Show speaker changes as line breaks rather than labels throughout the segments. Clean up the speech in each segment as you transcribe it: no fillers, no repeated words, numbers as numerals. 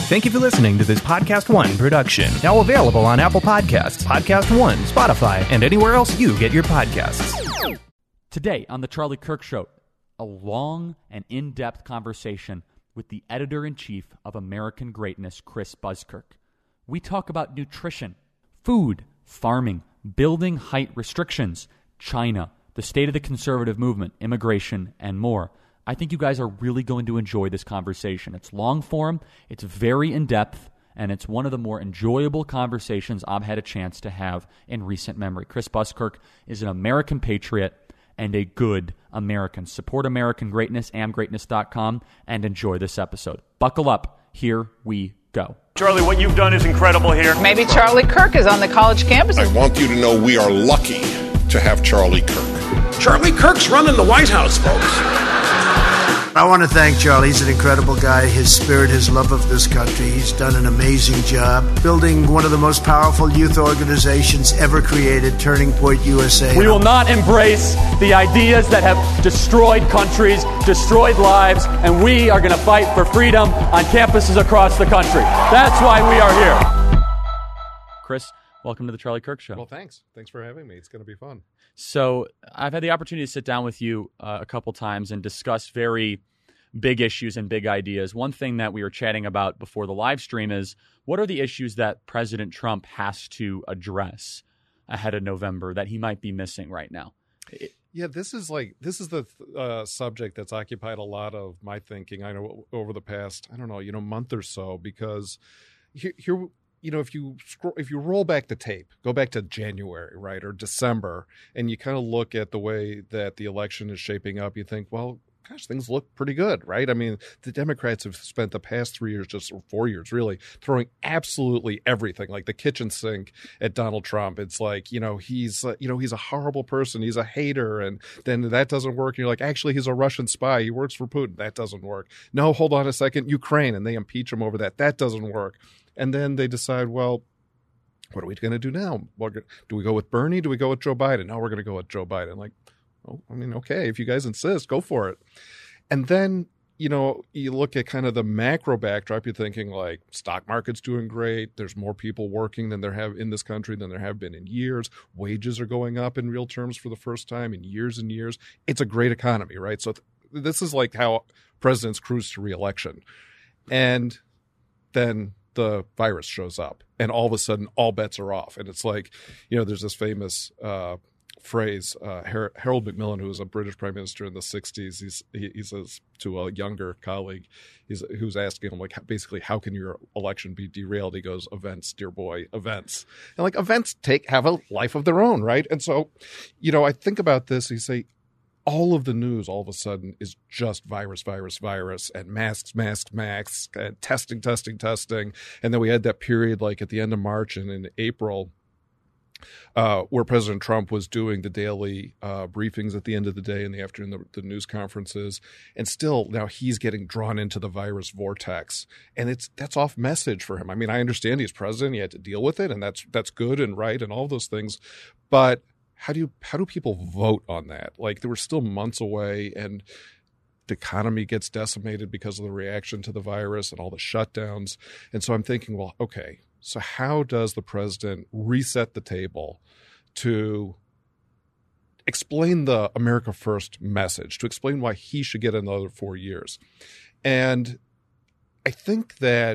Thank you for listening to this Podcast One production. Now available on Apple Podcasts, Podcast One, Spotify, and anywhere else you get your podcasts.
Today on The Charlie Kirk Show, a long and in-depth conversation with the editor-in-chief of American Greatness, Chris Buskirk. We talk about nutrition, food, farming, building height restrictions, China, the state of the conservative movement, immigration, and more. I think you guys are really going to enjoy this conversation. It's long form, it's very in-depth, and it's one of the more enjoyable conversations I've had a chance to have in recent memory. Chris Buskirk is an American patriot and a good American. Support American Greatness, amgreatness.com, and enjoy this episode. Buckle up. Here we go.
Charlie, what you've done is incredible here.
Maybe Charlie Kirk is on the college campus.
I want you to know we are lucky to have Charlie Kirk.
Charlie Kirk's running the White House, folks.
I want to thank Charlie. He's an incredible guy. His spirit, his love of this country. He's done an amazing job building one of the most powerful youth organizations ever created, Turning Point USA.
We will not embrace the ideas that have destroyed countries, destroyed lives, and we are going to fight for freedom on campuses across the country. That's why we are here. Chris, welcome to the Charlie Kirk Show.
Well, thanks. Thanks for having me. It's going to be fun.
So I've had the opportunity to sit down with you a couple times and discuss very big issues and big ideas. One thing that we were chatting about before the live stream is, what are the issues that President Trump has to address ahead of November that he might be missing right now?
Yeah, this is the subject that's occupied a lot of my thinking, I know, over the past, month or so, because here if you roll back the tape, go back to January, right, or December, and you kind of look at the way that the election is shaping up, you think, well, gosh, things look pretty good, right? I mean, the Democrats have spent the past 3 years, or 4 years, really, throwing absolutely everything, like the kitchen sink at Donald Trump. It's like, he's a horrible person. He's a hater. And then that doesn't work. And you're like, actually, he's a Russian spy. He works for Putin. That doesn't work. No, hold on a second. Ukraine. And they impeach him over that. That doesn't work. And then they decide, well, what are we going to do now? Do we go with Bernie? Do we go with Joe Biden? No, we're going to go with Joe Biden. Like, oh, I mean, okay, if you guys insist, go for it. And then, you look at kind of the macro backdrop, you're thinking like stock market's doing great. There's more people working than there have in this country than there have been in years. Wages are going up in real terms for the first time in years and years. It's a great economy, right? So this is like how presidents cruise to re-election. And then the virus shows up and all of a sudden all bets are off. And it's like, there's this famous phrase, Harold Macmillan, who was a British prime minister in the 60s, he says to a younger colleague who's asking him, like, basically, how can your election be derailed? He goes, events, dear boy, events. And like events have a life of their own, right? And so, I think about this, you say, all of the news all of a sudden is just virus, and masks, and testing. And then we had that period like at the end of March and in April where President Trump was doing the daily briefings at the end of the day and the afternoon, the news conferences. And still now he's getting drawn into the virus vortex. And that's off message for him. I mean, I understand he's president. He had to deal with it. And that's good and right and all those things. But how do people vote on that? Like, there were still months away and the economy gets decimated because of the reaction to the virus and all the shutdowns. And so I'm thinking, well, okay, so how does the president reset the table to explain the America First message, to explain why he should get another 4 years? And I think that,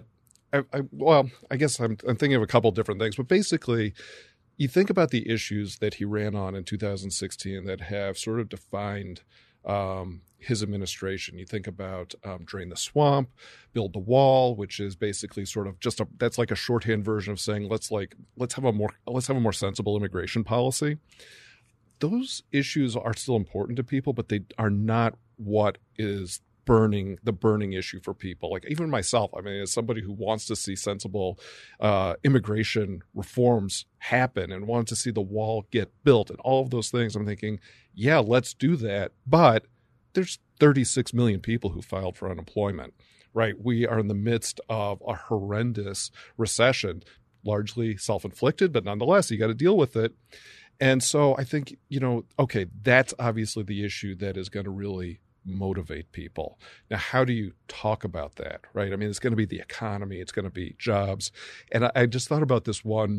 I guess I'm thinking of a couple different things, but basically, you think about the issues that he ran on in 2016 that have sort of defined his administration. You think about Drain the Swamp, Build the Wall, which is basically sort of that's like a shorthand version of saying let's have a more sensible immigration policy. Those issues are still important to people, but they are not what is the burning issue for people. Like even myself, I mean, as somebody who wants to see sensible immigration reforms happen and wants to see the wall get built and all of those things, I'm thinking, yeah, let's do that. But there's 36 million people who filed for unemployment, right? We are in the midst of a horrendous recession, largely self-inflicted, but nonetheless, you got to deal with it. And so I think, okay, that's obviously the issue that is going to really motivate people. Now, how do you talk about that, right? I mean, it's going to be the economy. It's going to be jobs. And I just thought about this one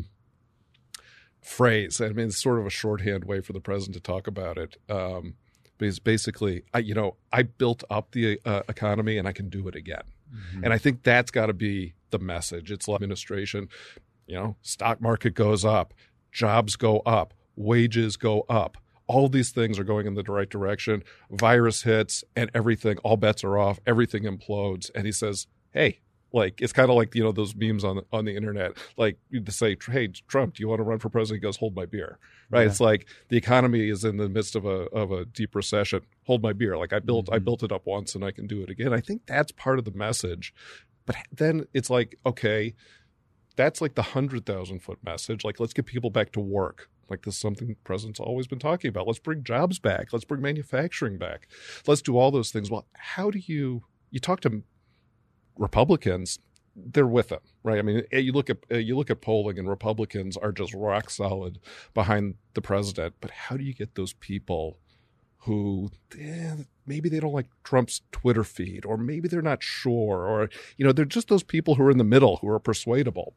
phrase. I mean, it's sort of a shorthand way for the president to talk about it. Because basically, I built up the economy and I can do it again. Mm-hmm. And I think that's got to be the message. It's like administration, stock market goes up, jobs go up, wages go up. All these things are going in the right direction. Virus hits and everything, all bets are off. Everything implodes. And he says, hey, like, it's kind of like, those memes on the internet, like to say, hey, Trump, do you want to run for president? He goes, hold my beer, right? Yeah. It's like the economy is in the midst of a deep recession. Hold my beer. Like I built it up once and I can do it again. I think that's part of the message. But then it's like, okay, that's like the 100,000-foot message. Like, let's get people back to work. Like, this is something the president's always been talking about. Let's bring jobs back. Let's bring manufacturing back. Let's do all those things. Well, how do you talk to Republicans? They're with them, right? I mean, you look at polling, and Republicans are just rock solid behind the president. But how do you get those people who maybe they don't like Trump's Twitter feed, or maybe they're not sure, or they're just those people who are in the middle who are persuadable?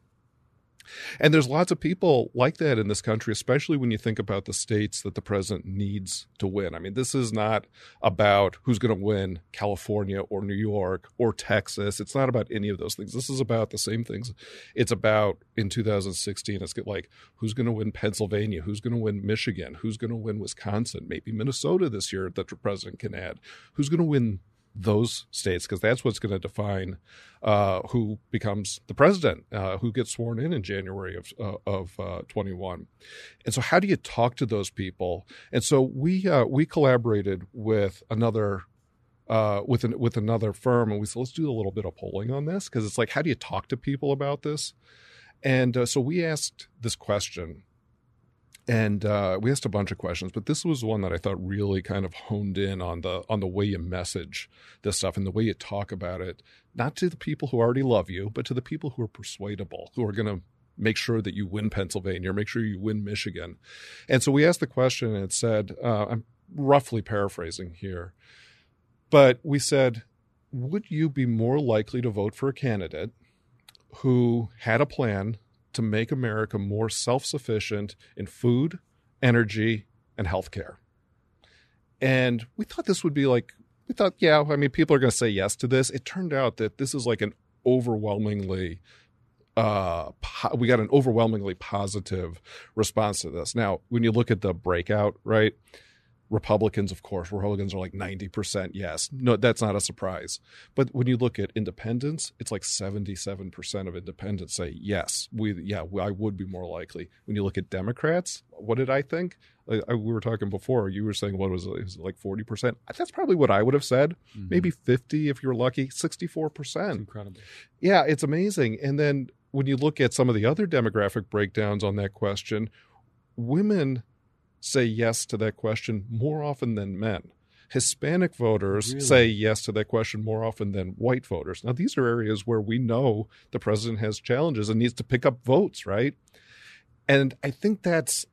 And there's lots of people like that in this country, especially when you think about the states that the president needs to win. I mean, this is not about who's going to win California or New York or Texas. It's not about any of those things. This is about the same things. It's about, in 2016, it's like who's going to win Pennsylvania, who's going to win Michigan, who's going to win Wisconsin, maybe Minnesota this year that the president can add, who's going to win those states, because that's what's going to define who becomes the president, who gets sworn in January of 21. And so how do you talk to those people? And so we collaborated with another with another firm, and we said, let's do a little bit of polling on this, because it's like, how do you talk to people about this? And so we asked this question. And we asked a bunch of questions, but this was one that I thought really kind of honed in on the way you message this stuff and the way you talk about it, not to the people who already love you, but to the people who are persuadable, who are going to make sure that you win Pennsylvania or make sure you win Michigan. And so we asked the question, and it said, I'm roughly paraphrasing here, but we said, would you be more likely to vote for a candidate who had a plan to make America more self-sufficient in food, energy, and healthcare? And we thought this would be people are going to say yes to this. It turned out that this is like an overwhelmingly, we got an overwhelmingly positive response to this. Now, when you look at the breakout, right? Republicans are like 90% yes. No, that's not a surprise. But when you look at independents, it's like 77% of independents say yes. I would be more likely. When you look at Democrats, what did I think? We were talking before. You were saying, what was it like 40%? That's probably what I would have said. Mm-hmm. Maybe 50 if you're lucky. 64%. That's
incredible.
Yeah, it's amazing. And then when you look at some of the other demographic breakdowns on that question, women say yes to that question more often than men. Hispanic voters say yes to that question more often than white voters. Now, these are areas where we know the president has challenges and needs to pick up votes, right? And I think that's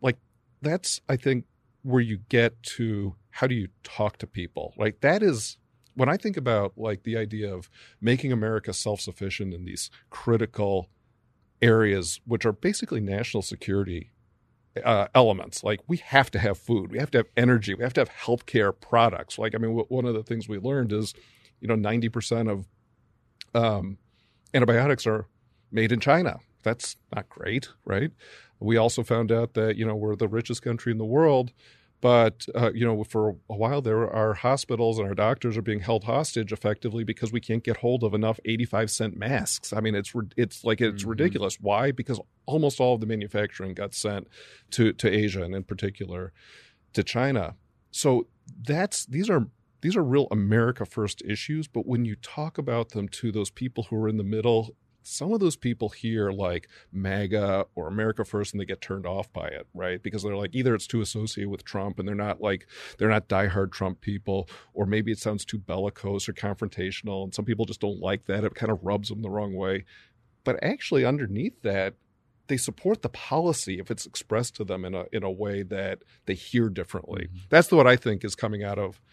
where you get to how do you talk to people? Like, that is, when I think about like the idea of making America self-sufficient in these critical areas, which are basically national security elements. Like, we have to have food, we have to have energy, we have to have healthcare products. Like, I mean, one of the things we learned is, 90% of antibiotics are made in China. That's not great, right? We also found out that, we're the richest country in the world, but, for a while there, our hospitals and our doctors are being held hostage effectively because we can't get hold of enough 85-cent masks. I mean, it's ridiculous. Why? Because almost all of the manufacturing got sent to Asia, and in particular to China. So these are real America First issues. But when you talk about them to those people who are in the middle, some of those people hear like MAGA or America First, and they get turned off by it, right? Because they're like, either it's too associated with Trump and they're not diehard Trump people, or maybe it sounds too bellicose or confrontational, and some people just don't like that. It kind of rubs them the wrong way. But actually underneath that, they support the policy if it's expressed to them in a way that they hear differently. Mm-hmm. That's what I think is coming out of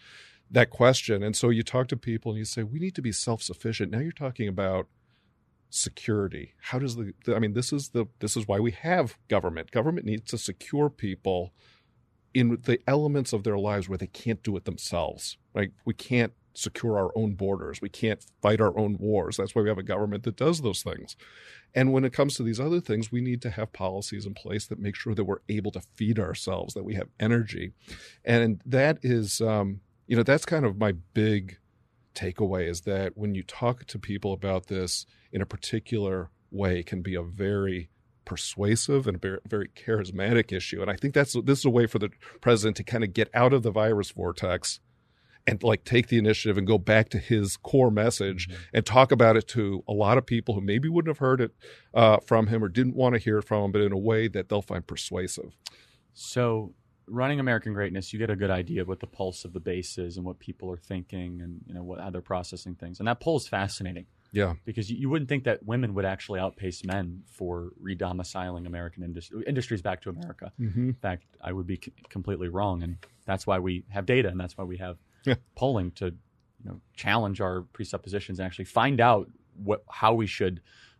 that question. And so you talk to people and you say, we need to be self-sufficient. Now you're talking about security. How does this is why we have government. Government needs to secure people in the elements of their lives where they can't do it themselves. Right? We can't secure our own borders. We can't fight our own wars. That's why we have a government that does those things. And when it comes to these other things, we need to have policies in place that make sure that we're able to feed ourselves, that we have energy. And that is, that's kind of my big takeaway, is that when you talk to people about this in a particular way, it can be a very persuasive and very charismatic issue. And I think this is a way for the president to kind of get out of the virus vortex and like take the initiative and go back to his core message and talk about it to a lot of people who maybe wouldn't have heard it from him or didn't want to hear it from him, but in a way that they'll find persuasive.
So running American Greatness, you get a good idea of what the pulse of the base is and what people are thinking and how they're processing things. And that poll is fascinating.
Yeah.
Because you wouldn't think that women would actually outpace men for redomiciling American industries back to America. In fact, I would be completely wrong. And that's why we have data, and that's why we have polling to challenge our presuppositions and actually find out how we should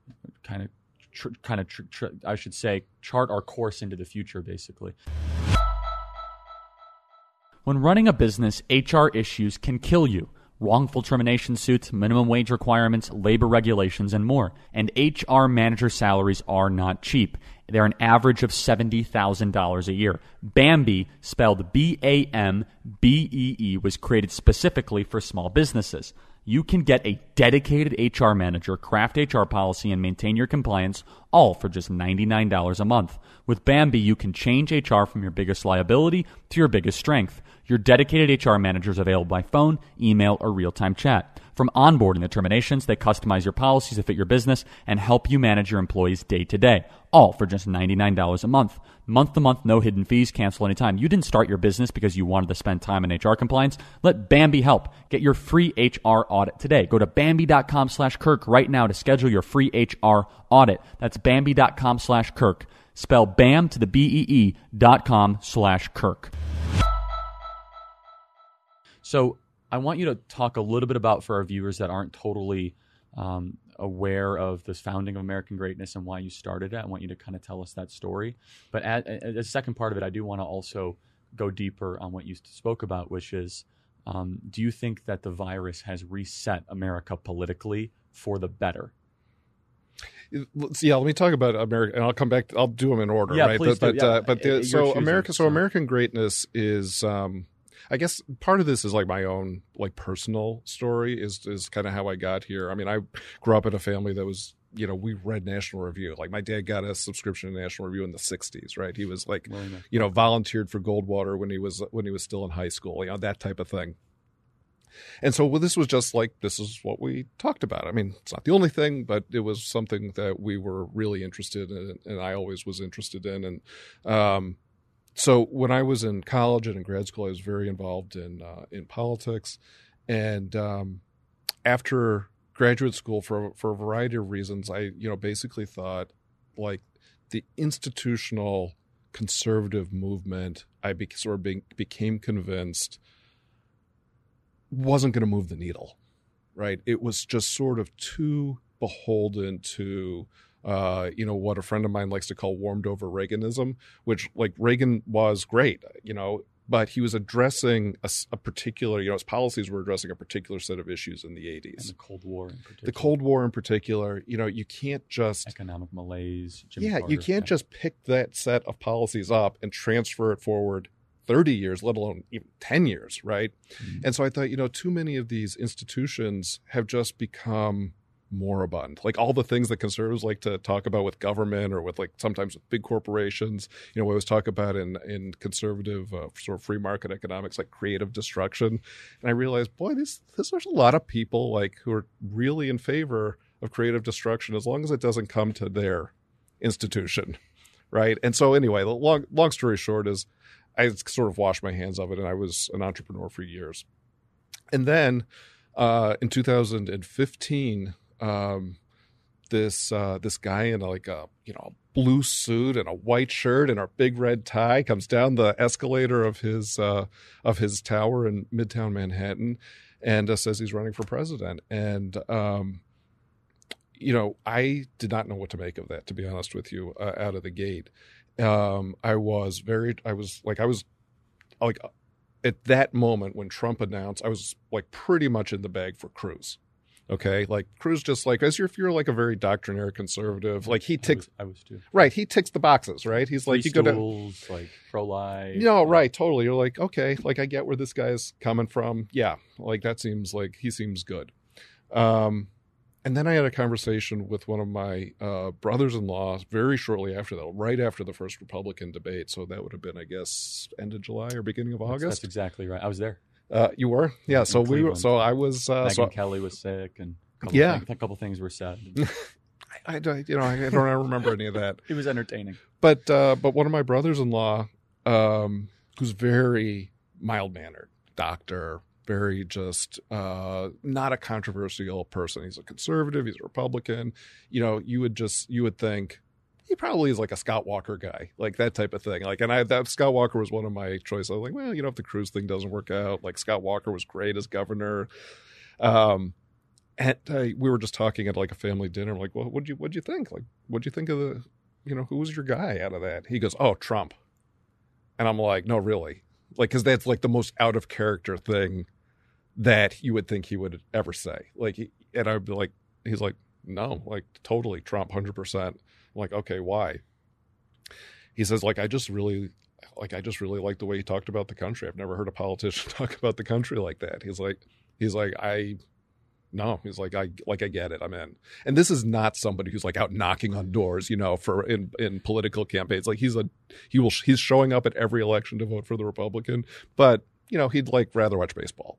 chart our course into the future, basically. When running a business, HR issues can kill you. Wrongful termination suits, minimum wage requirements, labor regulations, and more. And HR manager salaries are not cheap. They're an average of $70,000 a year. Bambee, spelled B-A-M-B-E-E, was created specifically for small businesses. You can get a dedicated HR manager, craft HR policy, and maintain your compliance, all for just $99 a month. With Bambee, you can change HR from your biggest liability to your biggest strength. Your dedicated HR manager is available by phone, email, or real-time chat. From onboarding to terminations, they customize your policies to fit your business and help you manage your employees day to day, all for just $99 a month. Month to month, no hidden fees, cancel anytime. You didn't start your business because you wanted to spend time in HR compliance. Let Bambee help. Get your free HR audit today. Go to Bambee.com/Kirk right now to schedule your free HR audit. That's Bambee.com/Kirk. Spell BAM to the BEE.com/Kirk. So I want you to talk a little bit about, for our viewers that aren't totally aware of this founding of American Greatness and why you started it. I want you to kind of tell us that story. But as a second part of it, I do want to also go deeper on what you spoke about, which is, do you think that the virus has reset America politically for the better?
Yeah, let me talk about America, and I'll come back. I'll do them in order, right?
Please do.
American Greatness is. I guess part of this is like my own personal story is kind of how I got here. I mean, I grew up in a family that was, we read National Review. Like my dad got a subscription to National Review in the 60s, right? He was volunteered for Goldwater when he was still in high school, that type of thing. And so this was just this is what we talked about. I mean, it's not the only thing, but it was something that we were really interested in, and I always was interested in. And, so when I was in college and in grad school, I was very involved in politics, and after graduate school, for a variety of reasons, I basically thought the institutional conservative movement, I became convinced wasn't going to move the needle, right? It was just sort of too beholden to what a friend of mine likes to call warmed over Reaganism, which Reagan was great, but he was addressing a particular, his policies were addressing a particular set of issues in the 80s.
And the Cold War in particular.
The Cold War in particular, you can't just...
Economic malaise.
You can't just pick that set of policies up and transfer it forward 30 years, let alone even 10 years, right? Mm-hmm. And so I thought, too many of these institutions have just become moribund, all the things that conservatives like to talk about with government or with sometimes with big corporations. We always talk about in conservative sort of free market economics, creative destruction. And I realized, boy, there's a lot of people who are really in favor of creative destruction as long as it doesn't come to their institution, right? And so anyway, the long story short is I sort of washed my hands of it, and I was an entrepreneur for years. And then in 2015, this guy in like a blue suit and a white shirt and a big red tie comes down the escalator of his tower in Midtown Manhattan and says he's running for president. And I did not know what to make of that, to be honest with you, out of the gate. I was at that moment when Trump announced, I was like pretty much in the bag for Cruz. Okay, like Cruz, just like if you're like a very doctrinaire conservative, like he ticks.
I was too.
Right, he ticks the boxes. Right, he's like, you go to
like pro-life.
No, right, totally. You're like, okay, like I get where this guy's coming from. Yeah, like that seems like he seems good. And then I had a conversation with one of my brothers-in-law very shortly after that, right after the first Republican debate. So that would have been, I guess, end of July or beginning of August.
That's exactly right. I was there.
You were? Yeah. So we were. So I was.
Megyn Kelly was sick, and a couple things were said.
I don't remember any of that.
It was entertaining.
But one of my brothers-in-law, who's very mild-mannered, doctor, very just not a controversial person. He's a conservative. He's a Republican. You would think he probably is like a Scott Walker guy, like that type of thing. Like, and that Scott Walker was one of my choices. I was like, well, if the Cruz thing doesn't work out, like Scott Walker was great as governor. And we were just talking at like a family dinner. I'm like, well, what'd you think? Like, what'd you think of the, who was your guy out of that? He goes, oh, Trump. And I'm like, no, really? Like, cause that's like the most out of character thing that you would think he would ever say. Like, and I'd be like, he's like, no, like totally Trump, 100%. I'm like, okay, why? He says, like, I just really like the way he talked about the country. I've never heard a politician talk about the country like that. He's like, I get it. I'm in. And this is not somebody who's like out knocking on doors, for in political campaigns. Like he's showing up at every election to vote for the Republican, but he'd like rather watch baseball.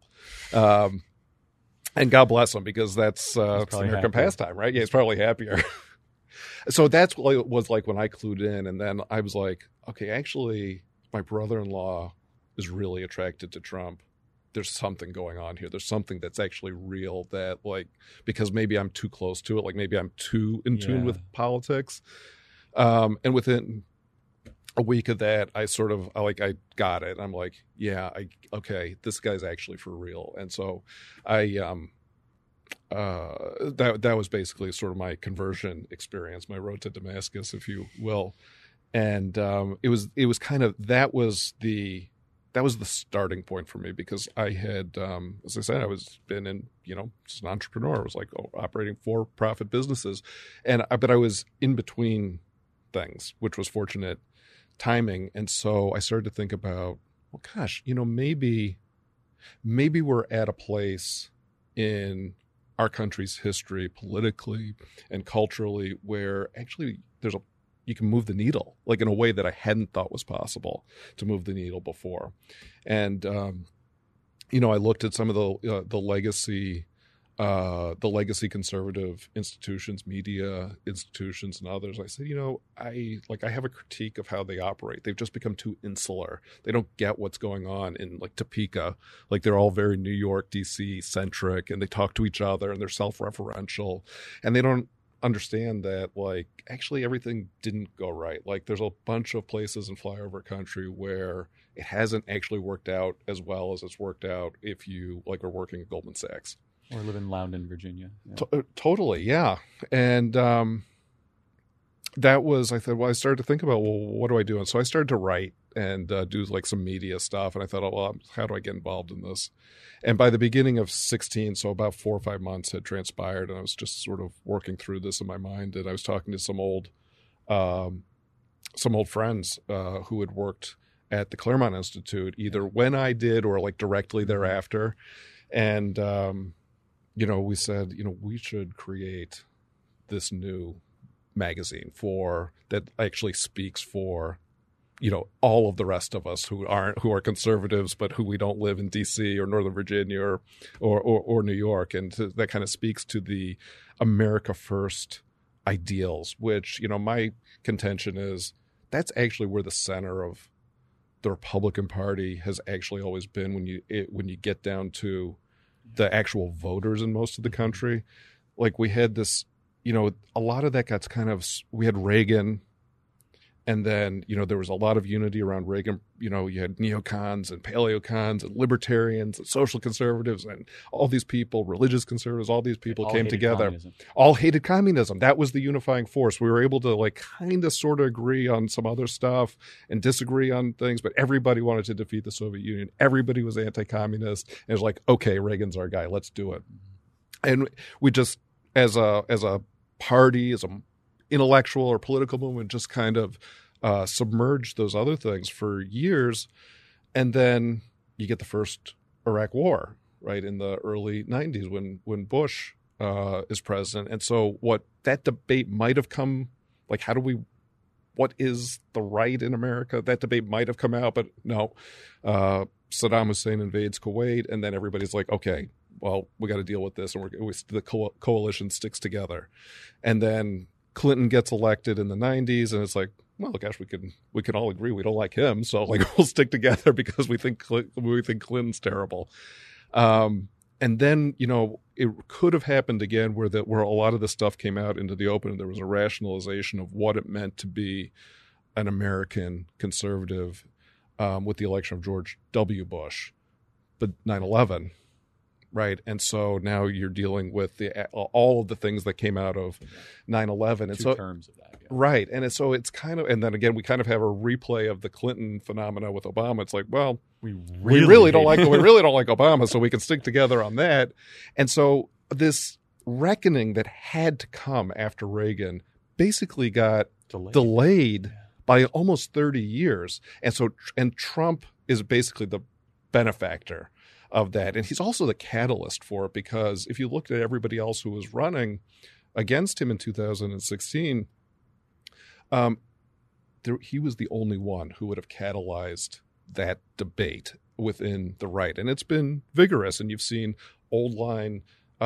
And God bless him, because that's American pastime, right? Yeah, he's probably happier. So that's what it was like when I clued in. And then I was like, okay, actually, my brother-in-law is really attracted to Trump. There's something going on here. There's something that's actually real, that like, because maybe I'm too close to it. Like maybe I'm too in tune with politics. And within a week of that, I got it. I'm like, yeah, okay, this guy's actually for real. And so that was basically sort of my conversion experience, my road to Damascus, if you will. And it was kind of, that was the starting point for me, because I had, as I said, I was been in, just an entrepreneur. I was like operating for-profit businesses, but I was in between things, which was fortunate timing. And so I started to think about, well, gosh, maybe we're at a place in our country's history, politically and culturally, where actually you can move the needle, like in a way that I hadn't thought was possible to move the needle before. And I looked at some of the legacy conservative institutions, media institutions, and others. I said, I have a critique of how they operate. They've just become too insular. They don't get what's going on in like Topeka. Like they're all very New York, DC centric, and they talk to each other, and they're self-referential, and they don't understand that like actually everything didn't go right. Like there's a bunch of places in flyover country where it hasn't actually worked out as well as it's worked out if you like are working at Goldman Sachs.
Or live in Loudoun, Virginia. Yeah.
Totally, yeah. And that was, I thought, well, I started to think about, well, what do I do? And so I started to write and do like some media stuff. And I thought, oh, well, how do I get involved in this? And by the beginning of 16, so about 4 or 5 months had transpired, and I was just sort of working through this in my mind. And I was talking to some old friends who had worked at the Claremont Institute, either when I did or like directly thereafter. And we said, we should create this new magazine that actually speaks for, all of the rest of us who are conservatives, but who we don't live in DC or Northern Virginia or New York. And that kind of speaks to the America First ideals, which, my contention is that's actually where the center of the Republican Party has actually always been when you get down to the actual voters in most of the country. Like we had this, a lot of that got we had Reagan, and then, there was a lot of unity around Reagan. You had neocons and paleocons and libertarians and social conservatives and all these people, religious conservatives, all these people came together.
Communism.
All hated communism. That was the unifying force. We were able to kind of sort of agree on some other stuff and disagree on things, but everybody wanted to defeat the Soviet Union. Everybody was anti-communist. And it was like, okay, Reagan's our guy. Let's do it. And we just, as a party, as an intellectual or political movement, just kind of submerged those other things for years. And then you get the first Iraq War, right, in the early 90s when Bush is president. And so what that debate might have come, what is the right in America? That debate might have come out, but no. Saddam Hussein invades Kuwait, and then everybody's like, okay, well, we got to deal with this, and the coalition sticks together. And then Clinton gets elected in the 90s, and it's like, well, gosh, we can all agree we don't like him, so we'll stick together because we think Clinton's terrible. And then it could have happened again where a lot of this stuff came out into the open, and there was a rationalization of what it meant to be an American conservative with the election of George W. Bush, but 9/11. Right. And so now you're dealing with all of the things that came out of 9/11. And
Two terms of that. Yeah.
Right. And so it's kind of, and then again, we kind of have a replay of the Clinton phenomena with Obama. It's like, well, we really don't like Obama, so we can stick together on that. And so this reckoning that had to come after Reagan basically got delayed by almost 30 years. And Trump is basically the benefactor of that. And he's also the catalyst for it, because if you looked at everybody else who was running against him in 2016, he was the only one who would have catalyzed that debate within the right. And it's been vigorous. And you've seen old line,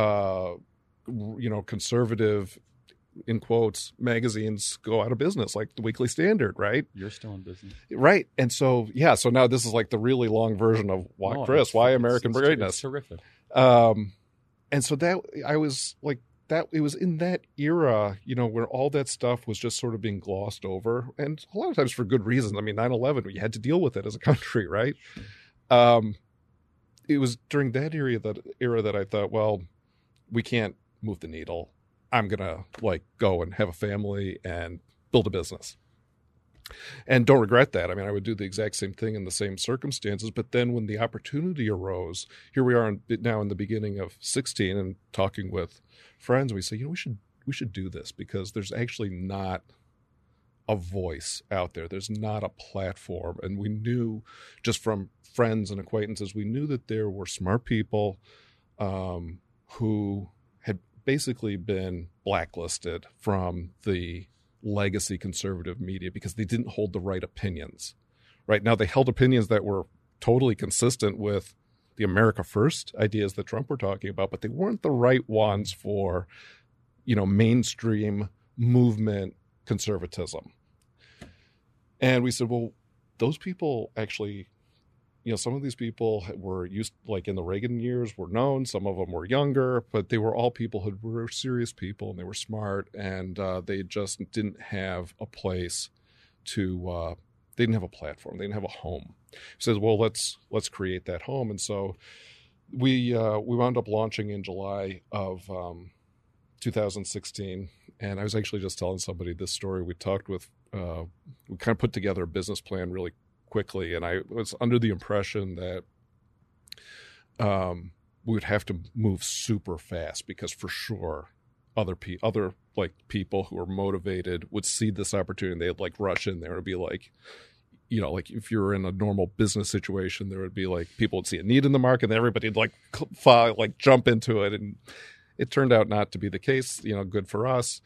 conservative, in quotes, magazines go out of business, like the Weekly Standard, right?
You're still in business.
Right. And so, so now this is like the really long version of why American Greatness.
It's terrific.
And so that I was like, that it was in that era, where all that stuff was just sort of being glossed over, and a lot of times for good reasons. I mean, 9/11, we had to deal with it as a country, right? It was during that era that I thought, well, we can't move the needle. I'm going to go and have a family and build a business. And don't regret that. I mean, I would do the exact same thing in the same circumstances. But then when the opportunity arose, here we are now in the beginning of 16 and talking with friends, we say, we should do this because there's actually not a voice out there. There's not a platform. And we knew just from friends and acquaintances, we knew that there were smart people who had basically been blacklisted from the legacy conservative media because they didn't hold the right opinions. Right now, they held opinions that were totally consistent with the America First ideas that Trump were talking about, but they weren't the right ones for, mainstream movement conservatism. And we said, well, those people actually, some of these people were used, in the Reagan years, were known. Some of them were younger, but they were all people who were serious people, and they were smart, and they just didn't have a place to. They didn't have a platform. They didn't have a home. He says, "Well, let's create that home." And so we wound up launching in July of 2016. And I was actually just telling somebody this story. We talked with. We kind of put together a business plan really quickly, and I was under the impression that we would have to move super fast because for sure other people who are motivated would see this opportunity. They'd rush in there. It'd be if you're in a normal business situation, there would be people would see a need in the market and everybody'd jump into it. And it turned out not to be the case, good for us.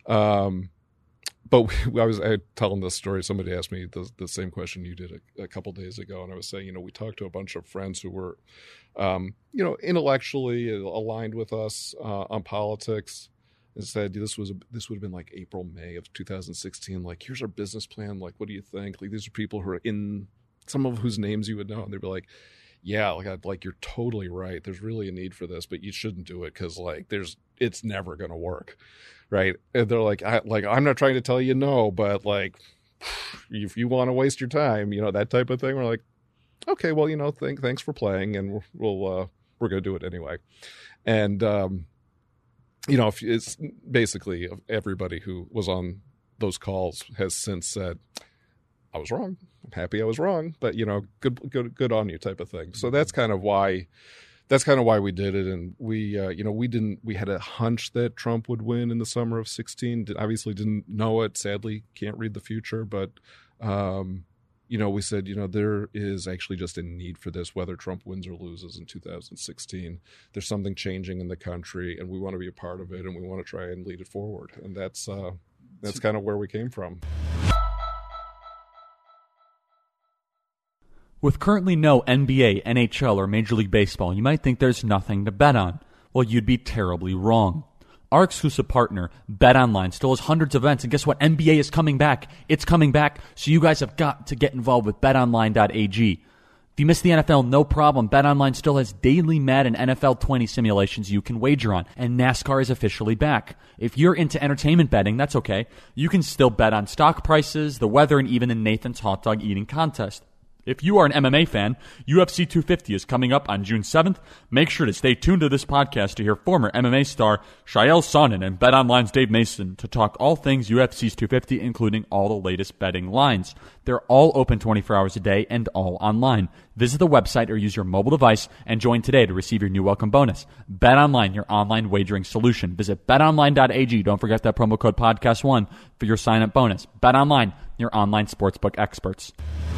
But I was telling this story. Somebody asked me the same question you did a couple days ago, and I was saying, we talked to a bunch of friends who were, intellectually aligned with us on politics, and said this would have been April, May of 2016. Here's our business plan. What do you think? These are people who are in some of whose names you would know, and they'd be like, yeah, you're totally right. There's really a need for this, but you shouldn't do it because it's never going to work. right? And they're like, I'm not trying to tell you no, but like, if you want to waste your time, that type of thing. We're like, okay, well, thanks for playing, and we're going to do it anyway. And if it's basically everybody who was on those calls has since said, I was wrong. I'm happy I was wrong, but good on you type of thing. So that's kind of why we did it. And we had a hunch that Trump would win in the summer of 2016. Obviously didn't know it. Sadly, can't read the future, but we said, there is actually just a need for this, whether Trump wins or loses in 2016. There's something changing in the country, and we want to be a part of it, and we want to try and lead it forward. And that's kind of where we came from.
With currently no NBA, NHL, or Major League Baseball, you might think there's nothing to bet on. Well, you'd be terribly wrong. Our exclusive partner, BetOnline, still has hundreds of events, and guess what? NBA is coming back. It's coming back, so you guys have got to get involved with BetOnline.ag. If you miss the NFL, no problem. BetOnline still has daily Madden NFL 20 simulations you can wager on, and NASCAR is officially back. If you're into entertainment betting, that's okay. You can still bet on stock prices, the weather, and even the Nathan's Hot Dog Eating Contest. If you are an MMA fan, UFC 250 is coming up on June 7th. Make sure to stay tuned to this podcast to hear former MMA star Shael Sonnen and BetOnline's Dave Mason to talk all things UFC's 250, including all the latest betting lines. They're all open 24 hours a day and all online. Visit the website or use your mobile device and join today to receive your new welcome bonus. BetOnline, your online wagering solution. Visit betonline.ag. Don't forget that promo code podcast1 for your sign-up bonus. BetOnline, your online sportsbook experts.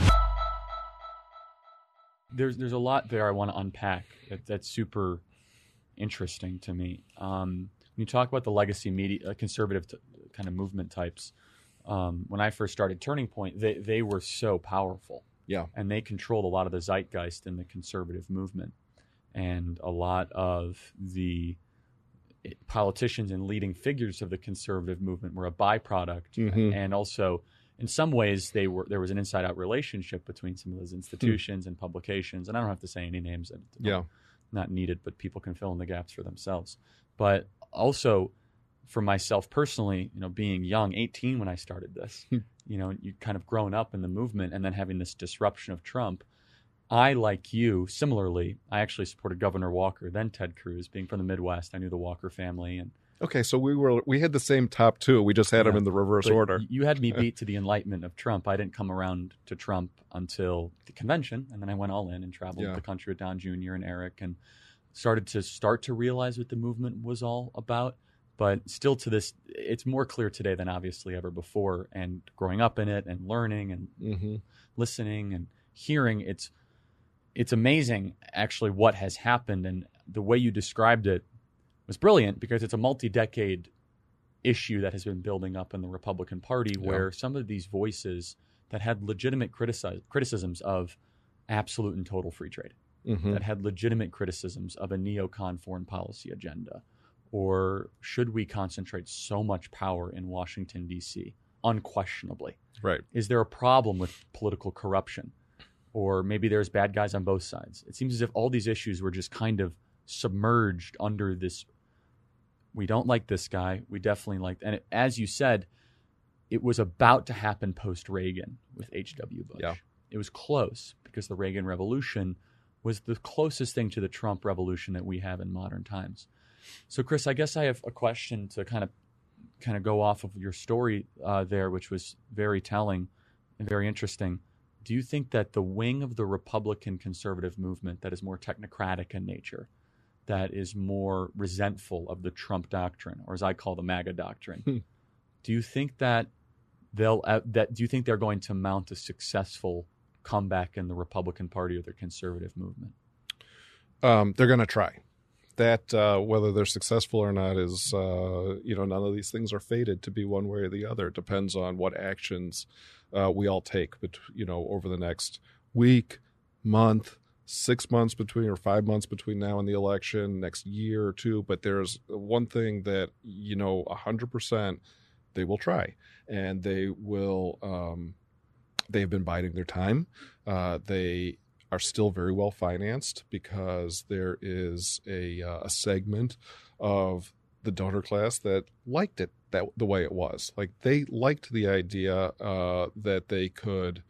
There's a lot there I want to unpack. That's super interesting to me. When you talk about the legacy media, conservative kind of movement types, when I first started Turning Point, they were so powerful.
Yeah.
And they controlled a lot of the zeitgeist in the conservative movement. And a lot of the politicians and leading figures of the conservative movement were a byproduct. Mm-hmm. And also, in some ways, there was an inside-out relationship between some of those institutions and publications. And I don't have to say any names. Not needed, but people can fill in the gaps for themselves. But also, for myself personally, being young, 18 when I started this, you kind of grown up in the movement and then having this disruption of Trump. I, like you, similarly, I actually supported Governor Walker, then Ted Cruz. Being from the Midwest, I knew the Walker family. And
okay, so we had the same top two. We just had them in the reverse order.
You had me beat to the enlightenment of Trump. I didn't come around to Trump until the convention, and then I went all in and traveled the country with Don Jr. and Eric and started to realize what the movement was all about. But still to this, it's more clear today than obviously ever before. And growing up in it and learning and listening and hearing, it's amazing actually what has happened. And the way you described it was brilliant because it's a multi-decade issue that has been building up in the Republican Party where some of these voices that had legitimate criticisms of absolute and total free trade, that had legitimate criticisms of a neocon foreign policy agenda, or should we concentrate so much power in Washington, D.C.? Unquestionably.
Right.
Is there a problem with political corruption? Or maybe there's bad guys on both sides. It seems as if all these issues were just kind of submerged under this, we don't like this guy, we definitely like, and as you said, it was about to happen post-Reagan with H.W. Bush.
Yeah.
It was close because the Reagan Revolution was the closest thing to the Trump Revolution that we have in modern times. So, Chris, I guess I have a question to kind of go off of your story there, which was very telling and very interesting. Do you think that the wing of the Republican conservative movement that is more technocratic in nature, that is more resentful of the Trump doctrine, or as I call the MAGA doctrine, do you think that do you think they're going to mount a successful comeback in the Republican Party or the conservative movement?
They're going to try. That whether they're successful or not is, none of these things are fated to be one way or the other. It depends on what actions we all take, over the next week, month, 6 months between or 5 months between now and the election, next year or two. But there's one thing that, 100% they will try, and they will. They've been biding their time. They are still very well financed because there is a segment of the donor class that liked it the way it was. Like they liked the idea that they could,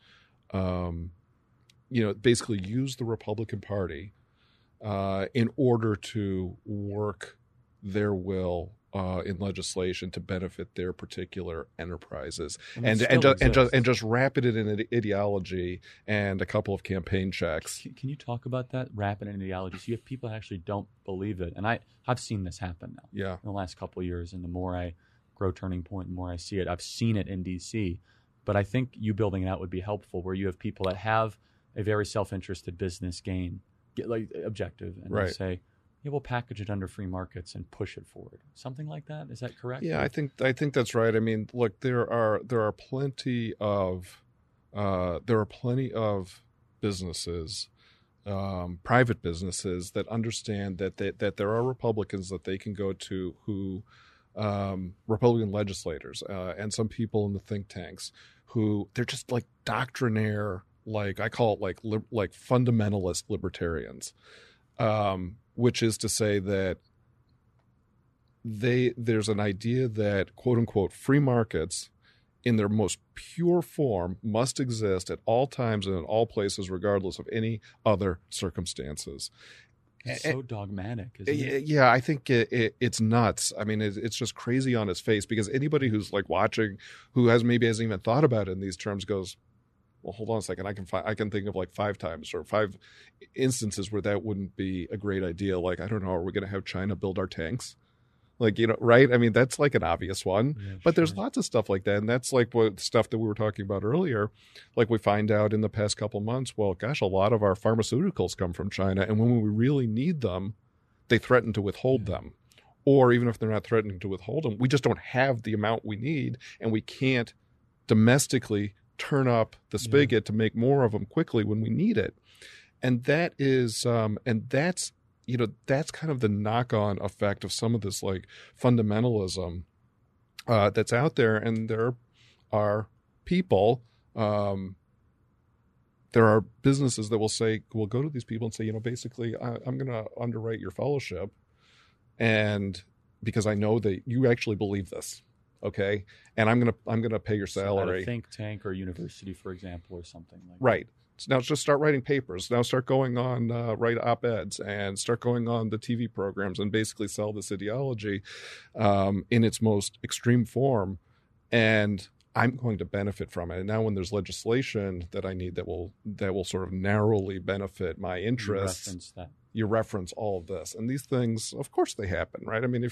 basically use the Republican Party in order to work their will in legislation to benefit their particular enterprises, and just wrap it in an ideology and a couple of campaign checks.
Can you talk about that, wrap it in ideology? So you have people that actually don't believe it, and I've seen this happen now.
Yeah.
In the last couple of years, and the more I grow Turning Point, the more I see it. I've seen it in D.C., but I think you building it out would be helpful, where you have people that have a very self-interested business gain, objective, and they say, yeah, we'll package it under free markets and push it forward. Something like that. Is that correct?
Yeah, I think that's right. I mean, look, there are plenty of businesses, private businesses that understand that there are Republicans that they can go to who Republican legislators and some people in the think tanks who they're just like doctrinaire, like I call it like fundamentalist libertarians. Which is to say that there's an idea that, quote unquote, free markets in their most pure form must exist at all times and in all places, regardless of any other circumstances.
It's so dogmatic, isn't it?
Yeah, I think it's nuts. I mean, it's just crazy on its face, because anybody who's like watching, who hasn't even thought about it in these terms, goes, well, hold on a second. I can think of like 5 times or 5 instances where that wouldn't be a great idea. Like, I don't know, are we going to have China build our tanks? Like, right? I mean, that's like an obvious one. Yeah, but there's lots of stuff like that. And that's like what stuff that we were talking about earlier. Like we find out in the past couple months, well, gosh, a lot of our pharmaceuticals come from China. And when we really need them, they threaten to withhold them. Or even if they're not threatening to withhold them, we just don't have the amount we need, and we can't domestically turn up the spigot to make more of them quickly when we need it. And that is, that's kind of the knock-on effect of some of this like fundamentalism that's out there. And there are people, there are businesses that will go to these people and say, basically, I'm going to underwrite your fellowship, and because I know that you actually believe this. Okay, and I'm gonna pay your salary.
At a think tank or university, for example, or something like that.
Right. So now just start writing papers. Now start going on, write op-eds, and start going on the TV programs and basically sell this ideology in its most extreme form. And I'm going to benefit from it. And now when there's legislation that I need that will sort of narrowly benefit my interests, you reference all of this. And these things, of course, they happen, right? I mean,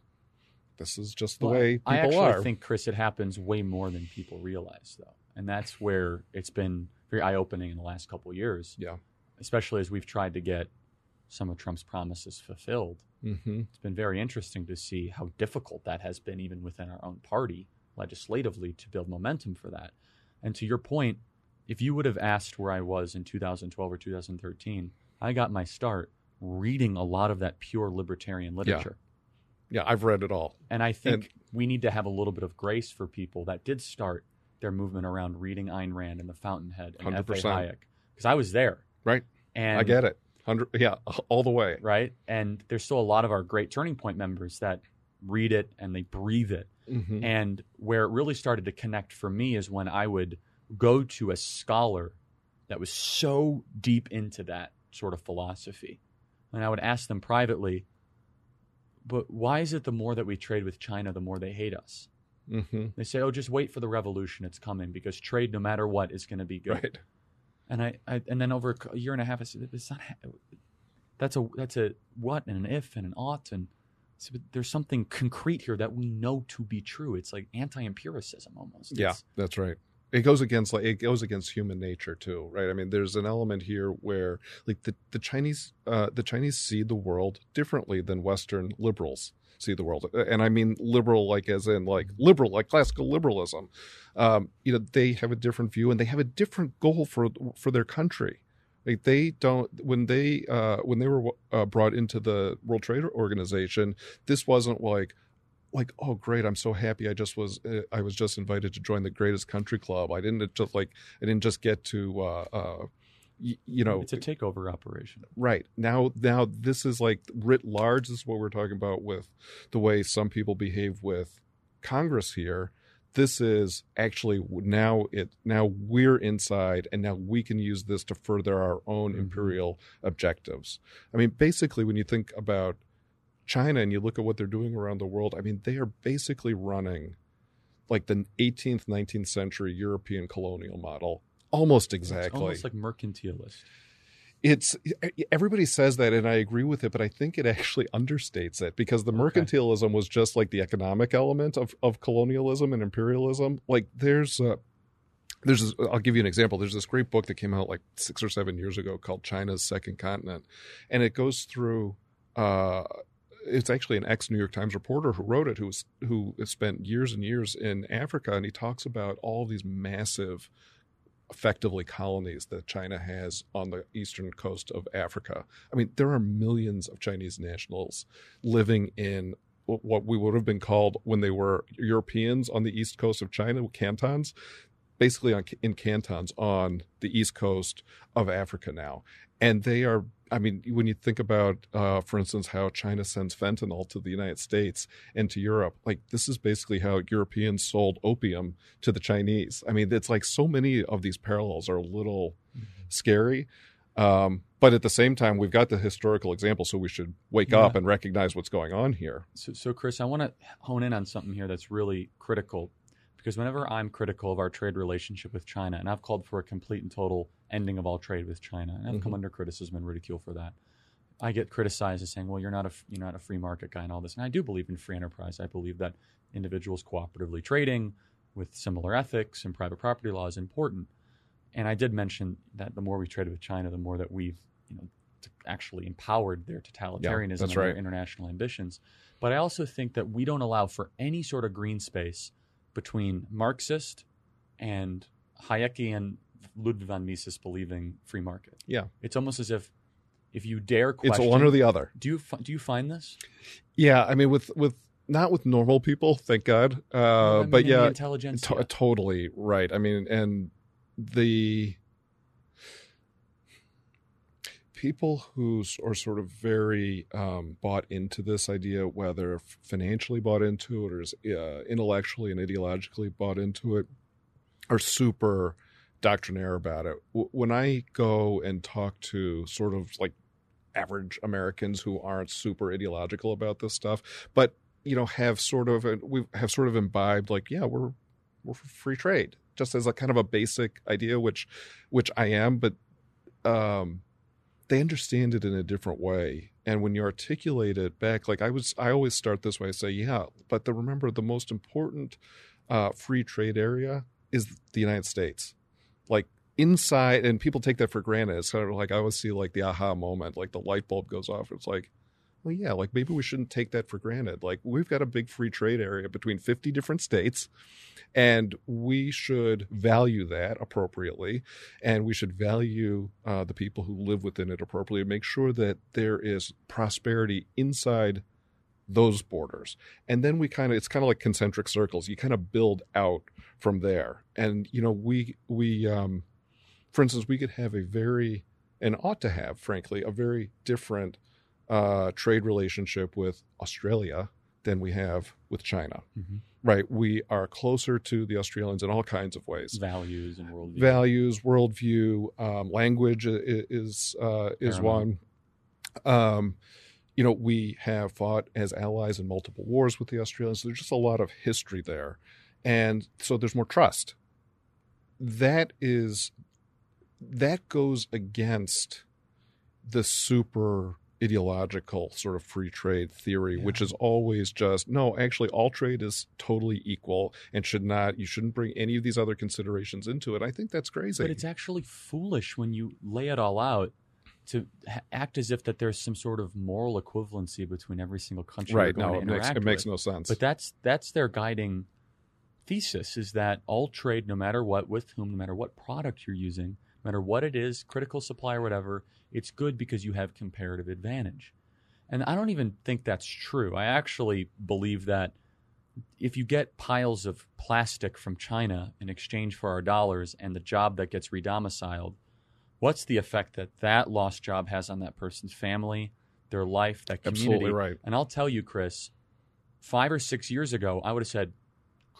this is just the way people are.
I actually think, Chris, it happens way more than people realize, though. And that's where it's been very eye-opening in the last couple of years.
Yeah.
Especially as we've tried to get some of Trump's promises fulfilled. Mm-hmm. It's been very interesting to see how difficult that has been, even within our own party, legislatively, to build momentum for that. And to your point, if you would have asked where I was in 2012 or 2013, I got my start reading a lot of that pure libertarian literature.
Yeah, I've read it all.
And I think we need to have a little bit of grace for people that did start their movement around reading Ayn Rand and The Fountainhead and 100%. F.A. Hayek. Because I was there.
Right.
And
I get it. All the way.
Right. And there's still a lot of our great Turning Point members that read it and they breathe it. Mm-hmm. And where it really started to connect for me is when I would go to a scholar that was so deep into that sort of philosophy. And I would ask them privately, but why is it the more that we trade with China, the more they hate us? Mm-hmm. They say, just wait for the revolution. It's coming, because trade, no matter what, is going to be good.
Right.
And and then over a year and a half, I said, it's not, that's a what and an if and an ought. And so there's something concrete here that we know to be true. It's like anti-empiricism almost.
Yeah, that's right. It goes against human nature too, right? I mean, there's an element here where like the Chinese see the world differently than Western liberals see the world, and I mean liberal like as in like liberal, like classical liberalism. They have a different view and they have a different goal for their country. Like they don't when they were brought into the World Trade Organization, this wasn't like, oh great, I'm so happy I was just invited to join the greatest country club. I didn't just get to it's a
takeover operation.
Right. Now this is like writ large. This is what we're talking about with the way some people behave with Congress here. This is actually now we're inside, and now we can use this to further our own imperial objectives. I mean, basically, when you think about China and you look at what they're doing around the world, I mean, they are basically running like the 18th, 19th century European colonial model, almost exactly.
It's almost like mercantilist.
It's everybody says that, and I agree with it, but I think it actually understates it, because the mercantilism was just like the economic element of colonialism and imperialism. Like I'll give you an example. There's this great book that came out like 6 or 7 years ago called China's Second Continent, and it goes through. It's actually an ex-New York Times reporter who wrote it, who spent years and years in Africa, and he talks about all these massive, effectively colonies that China has on the eastern coast of Africa. I mean, there are millions of Chinese nationals living in what we would have been called when they were Europeans on the east coast of China, cantons, basically in cantons on the east coast of Africa now. And they are, I mean, when you think about, for instance, how China sends fentanyl to the United States and to Europe, like this is basically how Europeans sold opium to the Chinese. I mean, it's like so many of these parallels are a little scary. But at the same time, we've got the historical example, so we should wake up and recognize what's going on here.
So Chris, I want to hone in on something here that's really critical, because whenever I'm critical of our trade relationship with China, and I've called for a complete and total ending of all trade with China, and I've come under criticism and ridicule for that, I get criticized as saying, well, you're not a free market guy and all this. And I do believe in free enterprise. I believe that individuals cooperatively trading with similar ethics and private property law is important. And I did mention that the more we traded with China, the more that we've actually empowered their totalitarianism and their international ambitions. But I also think that we don't allow for any sort of green space between Marxist and Hayekian Ludwig von Mises believing free market.
Yeah.
It's almost as if you dare question.
It's one or the other.
Do you find this?
Yeah, I mean, with not with normal people, thank God. But yeah,
intelligentsia.
Totally right. I mean, and the people who are sort of very bought into this idea, whether financially bought into it or is intellectually and ideologically bought into it, are super doctrinaire about it. When I go and talk to sort of like average Americans who aren't super ideological about this stuff, but have sort of imbibed like, yeah, we're for free trade, just as a kind of a basic idea, which I am, but they understand it in a different way. And when you articulate it back, like I always start this way, I say, yeah, but remember the most important free trade area is the United States. Like inside, and people take that for granted. It's kind of like I always see like the aha moment, like the light bulb goes off. It's like, well, yeah, like maybe we shouldn't take that for granted. Like we've got a big free trade area between 50 different states, and we should value that appropriately, and we should value the people who live within it appropriately, and make sure that there is prosperity inside those borders. And then it's kind of like concentric circles. You kind of build out from there. And, we for instance, we could have and ought to have, frankly, a very different trade relationship with Australia than we have with China. Mm-hmm. Right? We are closer to the Australians in all kinds of ways.
Values and worldview.
Language is one. We have fought as allies in multiple wars with the Australians. So there's just a lot of history there. And so there's more trust. That goes against the super ideological sort of free trade theory, which is always just, no, actually all trade is totally equal and you shouldn't bring any of these other considerations into it. I think that's crazy.
But it's actually foolish when you lay it all out to act as if that there's some sort of moral equivalency between every single country.
Right. No, it makes no sense.
But that's their guiding thesis, is that all trade, no matter what, with whom, no matter what product you're using, no matter what it is, critical supply or whatever, it's good because you have comparative advantage. And I don't even think that's true. I actually believe that if you get piles of plastic from China in exchange for our dollars and the job that gets redomiciled, what's the effect that lost job has on that person's family, their life, that community?
Absolutely right.
And I'll tell you, Chris, 5 or 6 years ago, I would have said,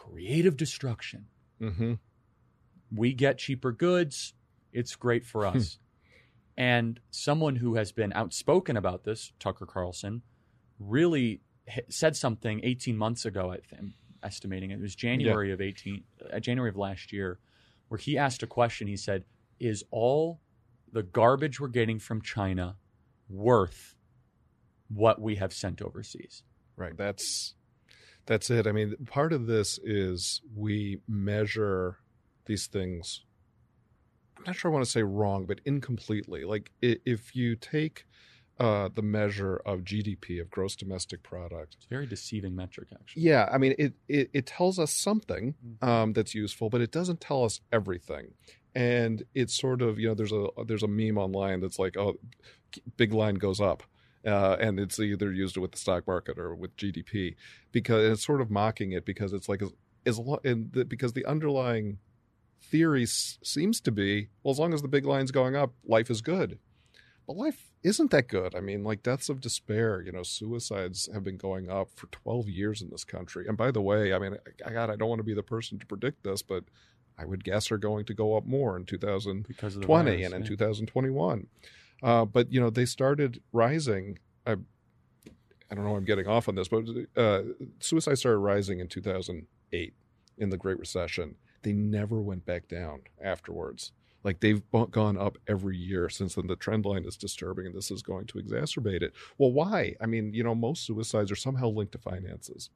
creative destruction.
Mm-hmm.
We get cheaper goods. It's great for us. And someone who has been outspoken about this, Tucker Carlson, really said something 18 months ago, I'm estimating. It was January of last year, where he asked a question. He said, is all the garbage we're getting from China worth what we have sent overseas?
Right. That's it. I mean, part of this is we measure these things, I'm not sure I want to say wrong, but incompletely. Like if you take the measure of GDP, of gross domestic product.
It's a very deceiving metric, actually.
Yeah, I mean, it tells us something that's useful, but it doesn't tell us everything. And it's sort of, there's a meme online that's like, oh, big line goes up. And it's either used with the stock market or with GDP, because it's sort of mocking it, because it's like because the underlying theory seems to be, well, as long as the big line's going up, life is good. But life isn't that good. I mean, like deaths of despair, suicides have been going up for 12 years in this country. And by the way, I mean, I don't want to be the person to predict this, but I would guess are going to go up more in 2020 and in 2021. But, they started rising. I don't know, I'm getting off on this, but suicide started rising in 2008 in the Great Recession. They never went back down afterwards. Like they've gone up every year since then. The trend line is disturbing, and this is going to exacerbate it. Well, why? I mean, most suicides are somehow linked to finances.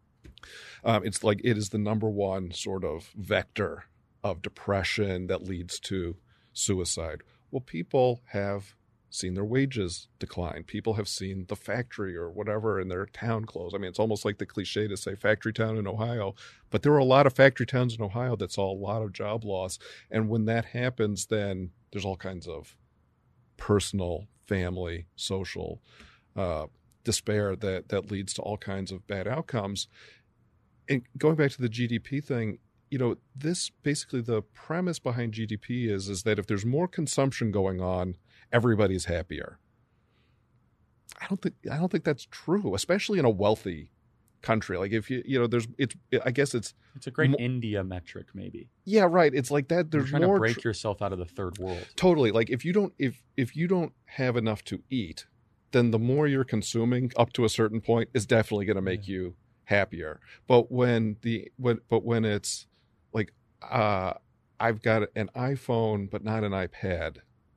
It's like it is the number one sort of vector of depression that leads to suicide. Well, people have seen their wages decline. People have seen the factory or whatever in their town close. I mean, it's almost like the cliche to say factory town in Ohio, but there are a lot of factory towns in Ohio that saw a lot of job loss. And when that happens, then there's all kinds of personal, family, social despair that leads to all kinds of bad outcomes. And going back to the GDP thing, this basically the premise behind GDP is that if there's more consumption going on, everybody's happier. I don't think that's true, especially in a wealthy country. Like if I guess it's
a great India metric, maybe.
Yeah, right. It's like that. There's
You're trying
more
to break yourself out of the third world.
Totally. Like if you don't have enough to eat, then the more you're consuming up to a certain point is definitely going to make you happier. But when it's like I've got an iPhone but not an iPad,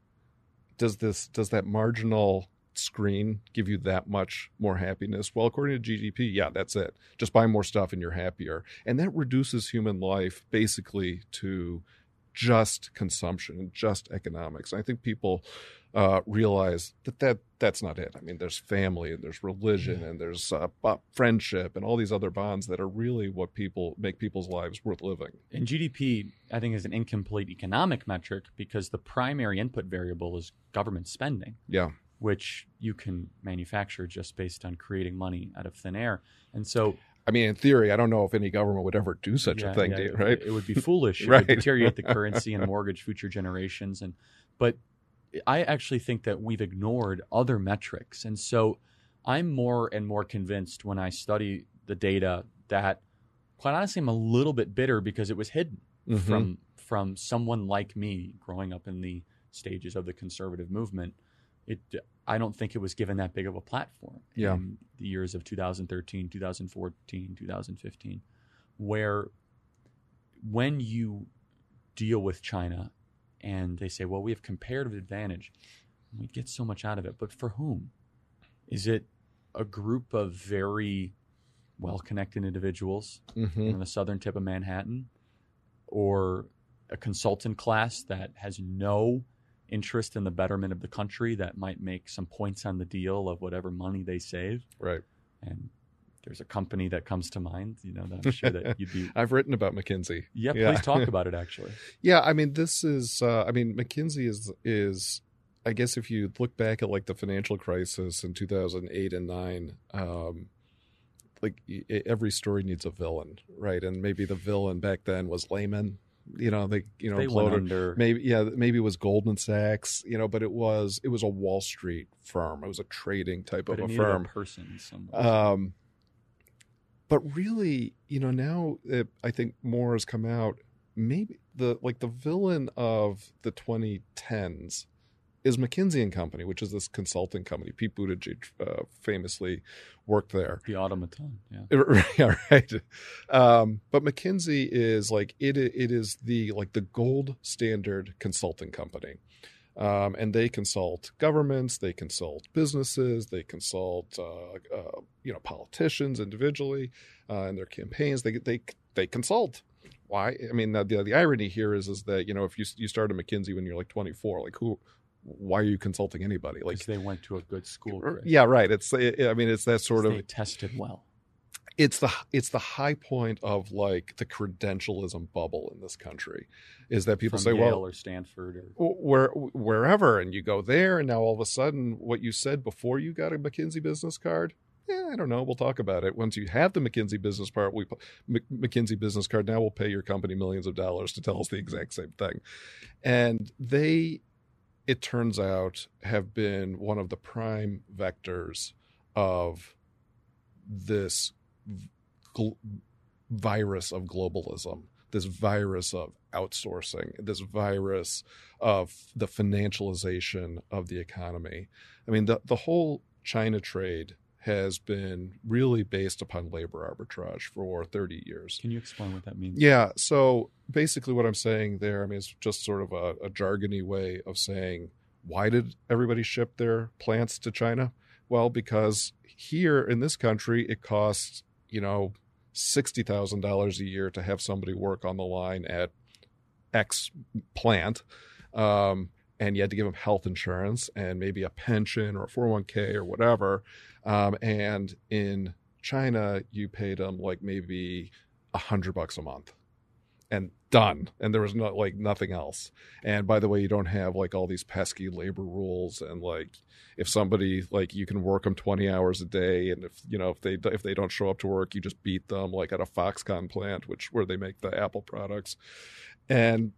does that marginal screen give you that much more happiness? Well, according to GDP, yeah, that's it. Just buy more stuff and you're happier. And that reduces human life basically to just consumption and just economics. I think people realize that's not it. I mean, there's family and there's religion and there's friendship and all these other bonds that are really what make people's lives worth living.
And GDP, I think, is an incomplete economic metric because the primary input variable is government spending.
Yeah.
Which you can manufacture just based on creating money out of thin air. And so,
I mean, in theory, I don't know if any government would ever do such a thing, right?
It would be foolish. It
Right.
would deteriorate the currency and mortgage future generations. But I actually think that we've ignored other metrics. And so I'm more and more convinced when I study the data that, quite honestly, I'm a little bit bitter because it was hidden from someone like me growing up in the stages of the conservative movement. I don't think it was given that big of a platform in the years of 2013, 2014, 2015, where when you deal with China and they say, well, we have comparative advantage, we get so much out of it. But for whom? Is it a group of very well-connected individuals on the southern tip of Manhattan, or a consultant class that has no interest in the betterment of the country that might make some points on the deal of whatever money they save?
Right.
And there's a company that comes to mind, that I'm sure that you'd be.
I've written about McKinsey.
Yeah, please talk about it, actually.
Yeah, I mean, this is, McKinsey is, I guess if you look back at like the financial crisis in 2008 and 9, like every story needs a villain, right? And maybe the villain back then was Lehman. They
went under.
Maybe it was Goldman Sachs, but it was a Wall Street firm. It was a trading type of a firm.
A person somewhere.
But really, now I think more has come out. Maybe the villain of the 2010s is McKinsey & Company, which is this consulting company. Pete Buttigieg famously worked there.
The automaton, yeah.
Yeah, right. But McKinsey is it is the gold standard consulting company. And they consult governments, they consult businesses, they consult politicians individually in their campaigns. They consult. Why? I mean, the irony here is that if you start at McKinsey when you're 24, why are you consulting anybody?
Because they went to a good school. Chris.
Yeah, right. It's that sort of
they tested well.
It's the high point of the credentialism bubble in this country, is that people say,
Yale
well,
or Stanford
or wherever, and you go there, and now all of a sudden, what you said before you got a McKinsey business card, I don't know. We'll talk about it once you have the McKinsey business part. McKinsey business card. Now we'll pay your company millions of dollars to tell us the exact same thing, and it turns out, have been one of the prime vectors of this virus of globalism, this virus of outsourcing, this virus of the financialization of the economy. I mean, the whole China trade has been really based upon labor arbitrage for 30 years.
Can you explain what that means?
Yeah. So basically what I'm saying there, it's just sort of a jargony way of saying, why did everybody ship their plants to China? Well, because here in this country, it costs, $60,000 a year to have somebody work on the line at X plant. And you had to give them health insurance and maybe a pension or a 401k or whatever. And in China, you paid them maybe $100 a month and done. And there was nothing else. And by the way, you don't have all these pesky labor rules. And if somebody, you can work them 20 hours a day. And if they don't show up to work, you just beat them at a Foxconn plant, where they make the Apple products. And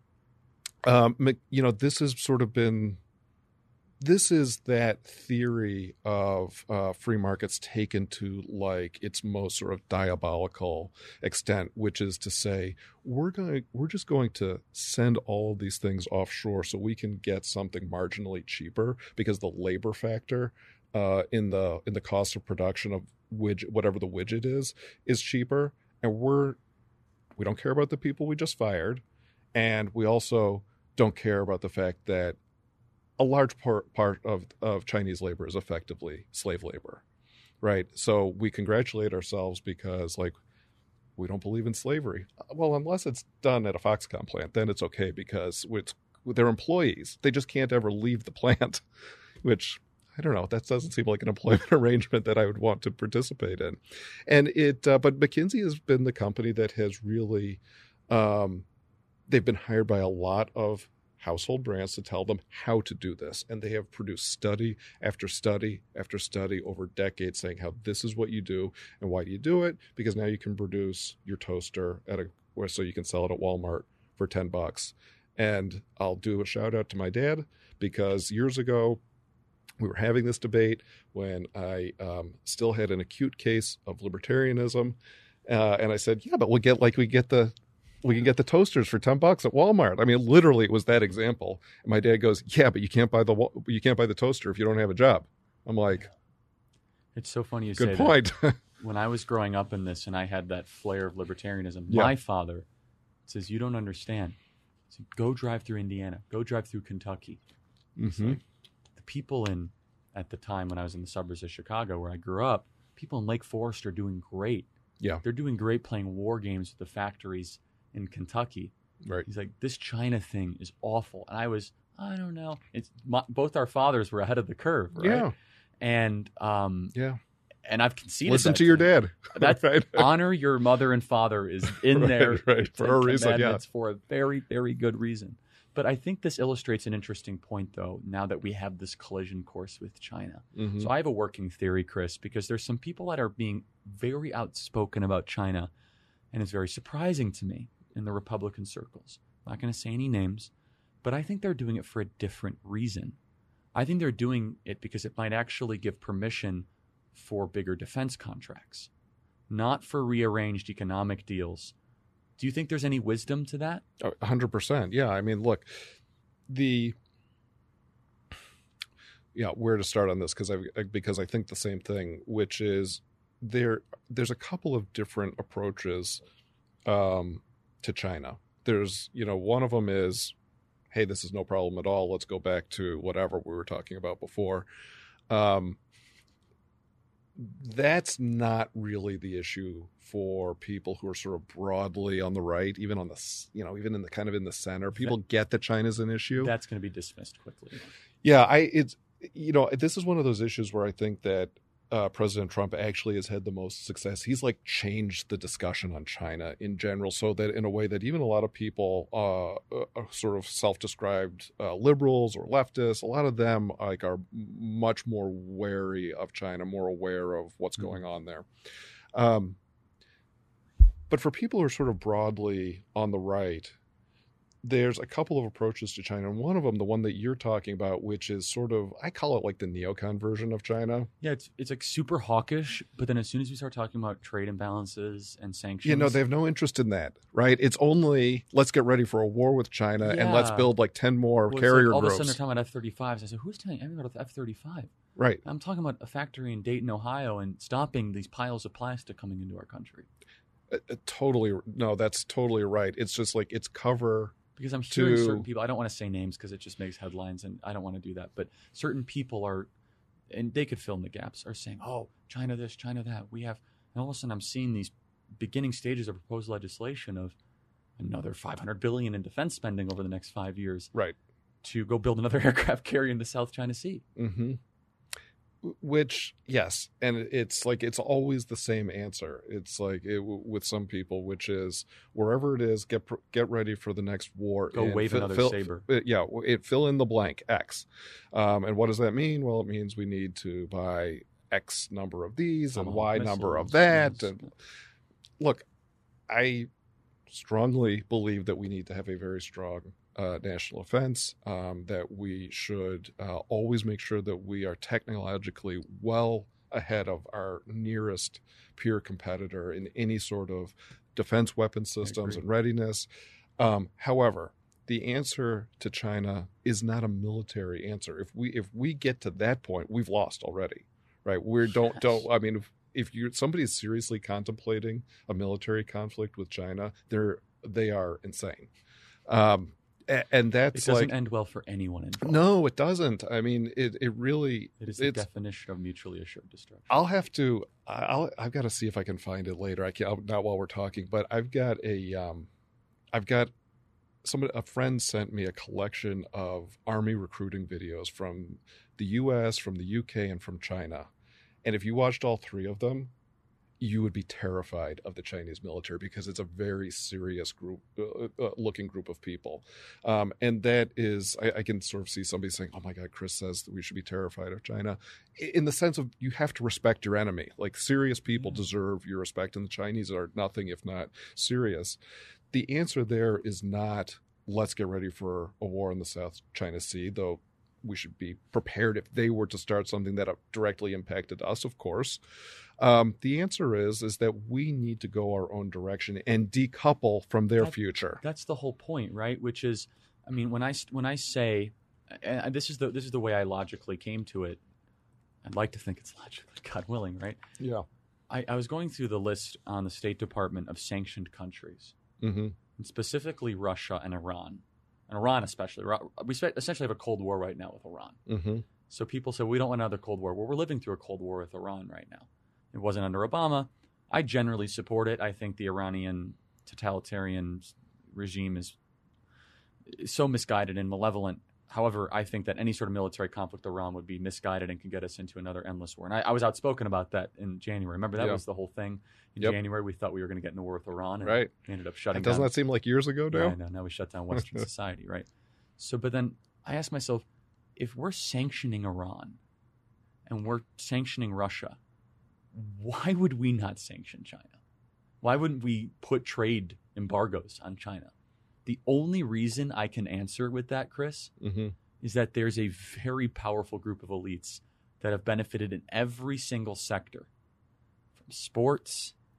this has sort of been, this is that theory of free markets taken to its most sort of diabolical extent, which is to say, we're just going to send all of these things offshore so we can get something marginally cheaper, because the labor factor in the cost of production of whatever the widget is cheaper, and we don't care about the people we just fired. And we also don't care about the fact that a large part of Chinese labor is effectively slave labor, right? So we congratulate ourselves because we don't believe in slavery. Well, unless it's done at a Foxconn plant, then it's okay because they're employees. They just can't ever leave the plant, which I don't know. That doesn't seem like an employment arrangement that I would want to participate in. And but McKinsey has been the company that has really, they've been hired by a lot of household brands to tell them how to do this. And they have produced study after study after study over decades saying how this is what you do. And why do you do it? Because now you can produce your toaster so you can sell it at Walmart for $10. And I'll do a shout out to my dad, because years ago we were having this debate when I still had an acute case of libertarianism. And I said, yeah, but we can get the toasters for $10 at Walmart. I mean, literally, it was that example. And my dad goes, "Yeah, but you can't buy the toaster if you don't have a job." I'm like,
it's so funny you say that.
Good point.
When I was growing up in this, and I had that flair of libertarianism,
yeah.
My father says, "You don't understand. So go drive through Indiana. Go drive through Kentucky."
Mm-hmm.
The people at the time when I was in the suburbs of Chicago, where I grew up, people in Lake Forest are doing great.
Yeah,
they're doing great playing war games with the factories in Kentucky.
Right.
He's like, this China thing is awful. And I don't know. Both our fathers were ahead of the curve, right?
Yeah.
And and I've conceded.
Listen to your dad.
That's right. Honor your mother and father is in there
for a reason. Yeah,
for a very, very good reason. But I think this illustrates an interesting point, though, now that we have this collision course with China. Mm-hmm. So I have a working theory, Chris, because there's some people that are being very outspoken about China, and it's very surprising to me in the Republican circles. I'm not going to say any names, but I think they're doing it for a different reason. I think they're doing it because it might actually give permission for bigger defense contracts. not for rearranged economic deals. Do you think there's any wisdom to that?
100%. Yeah. I mean, look, where to start on this? Because I think the same thing, which is there's a couple of different approaches to China. There's, one of them is, hey, this is no problem at all. Let's go back to whatever we were talking about before. That's not really the issue for people who are sort of broadly on the right, even on the, even in the kind of in the center. People get that China's an issue.
That's going to be dismissed quickly.
Yeah, this is one of those issues where I think that President Trump actually has had the most success. He's like changed the discussion on China in general, so that in a way that even a lot of people, sort of self-described liberals or leftists, a lot of them are much more wary of China, more aware of what's going on there. But for people who are sort of broadly on the right, there's a couple of approaches to China. And one of them, the one that you're talking about, which is sort of, I call it like the neocon version of China.
Yeah, it's like super hawkish. But then as soon as we start talking about trade imbalances and sanctions.
They have no interest in that, right? It's only, let's get ready for a war with China and let's build like 10 more carrier
all
groups.
All of a sudden they're talking about F-35s. I said, who's telling everyone about the F-35?
Right.
I'm talking about a factory in Dayton, Ohio, and stopping these piles of plastic coming into our country.
That's totally right. It's just like it's cover.
Because I'm hearing certain people, I don't want to say names because it just makes headlines and I don't want to do that. But certain people are, and they could fill in the gaps, are saying, oh, China this, China that. And all of a sudden I'm seeing these beginning stages of proposed legislation of another $500 billion in defense spending over the next 5 years.
Right.
To go build another aircraft carrier in the South China Sea.
Mm-hmm. Which, yes, and it's like it's always the same answer. It's like with some people, which is wherever it is, get ready for the next war.
Go wave another saber.
Fill in the blank X. And what does that mean? Well, it means we need to buy X number of these and Y number of that. Yes. And look, I strongly believe that we need to have a very strong national defense, that we should always make sure that we are technologically well ahead of our nearest peer competitor in any sort of defense weapon systems and readiness. However, the answer to China is not a military answer. If we get to that point, we've lost already, right? If somebody is seriously contemplating a military conflict with China, they are insane. And that's
it doesn't end well for anyone involved.
No, it doesn't. I mean, it really.
It is the definition of mutually assured destruction.
I've got to see if I can find it later. I can't, not while we're talking, but a friend sent me a collection of Army recruiting videos from the U.S., from the U.K., and from China. And if you watched all three of them, you would be terrified of the Chinese military because it's a very serious looking group of people. And that is, I can sort of see somebody saying, oh my God, Chris says that we should be terrified of China, in the sense of you have to respect your enemy. Like serious people deserve your respect, and the Chinese are nothing if not serious. The answer there is not, let's get ready for a war in the South China Sea, though we should be prepared if they were to start something that directly impacted us, of course. The answer is that we need to go our own direction and decouple from their future.
That's the whole point, right? Which is, I mean, when I say, and this is the way I logically came to it. I'd like to think it's logically, God willing, right?
Yeah.
I was going through the list on the State Department of sanctioned countries, and specifically Russia and Iran. And Iran especially. We essentially have a Cold War right now with Iran.
Mm-hmm.
So people say, we don't want another Cold War. Well, we're living through a Cold War with Iran right now. It wasn't under Obama. I generally support it. I think the Iranian totalitarian regime is so misguided and malevolent. However, I think that any sort of military conflict with Iran would be misguided and can get us into another endless war. And I was outspoken about that in January. Remember, that was the whole thing. In January, we thought we were going to get in a war with Iran. And we ended up shutting down.
Doesn't that seem like years ago now?
I know. Now we shut down Western society, right? So, but then I asked myself, if we're sanctioning Iran and we're sanctioning Russia, why would we not sanction China? Why wouldn't we put trade embargoes on China? The only reason I can answer with that, Chris, is that there's a very powerful group of elites that have benefited in every single sector, from sports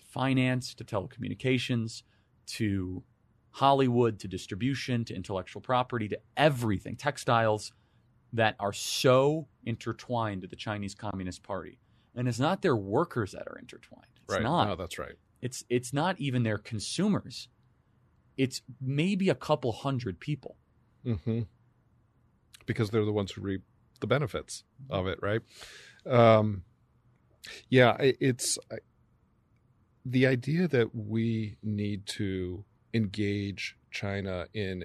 finance to telecommunications to Hollywood to distribution to intellectual property to everything, textiles, that are so intertwined to the Chinese Communist Party. And it's not their workers that are intertwined. It's
right.
not.
No, that's right.
It's not even their consumers. It's maybe a couple hundred people.
Mm-hmm. Because they're the ones who reap the benefits of it, right? It's the idea that we need to engage China in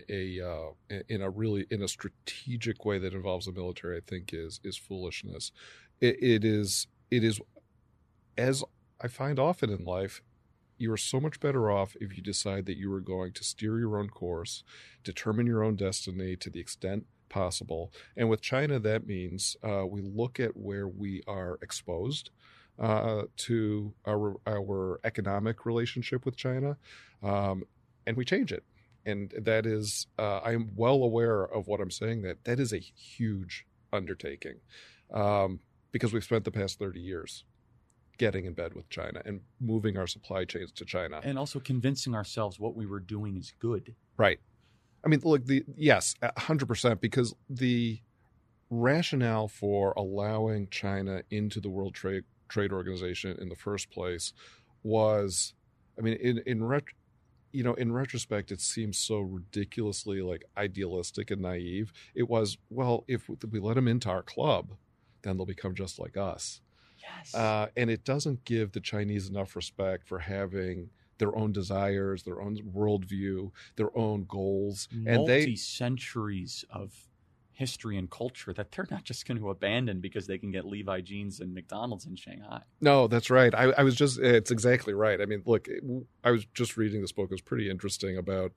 a strategic way that involves the military, I think is foolishness. It is, as I find often in life, you are so much better off if you decide that you are going to steer your own course, determine your own destiny to the extent possible. And with China, that means we look at where we are exposed to our economic relationship with China, and we change it. And that is, I am well aware of what I'm saying, that is a huge undertaking, because we've spent the past 30 years getting in bed with China and moving our supply chains to China.
And also convincing ourselves what we were doing is good.
Right. I mean, look, yes, 100%, because the rationale for allowing China into the World Trade Organization in the first place was, I mean, in retrospect, it seems so ridiculously like idealistic and naive. It was, well, if we let them into our club, then they'll become just like us.
Yes.
And it doesn't give the Chinese enough respect for having their own desires, their own worldview, their own goals. And
multi-centuries of history and culture that they're not just going to abandon because they can get Levi jeans and McDonald's in Shanghai.
No, that's right. It's exactly right. I mean, look, I was just reading this book. It was pretty interesting about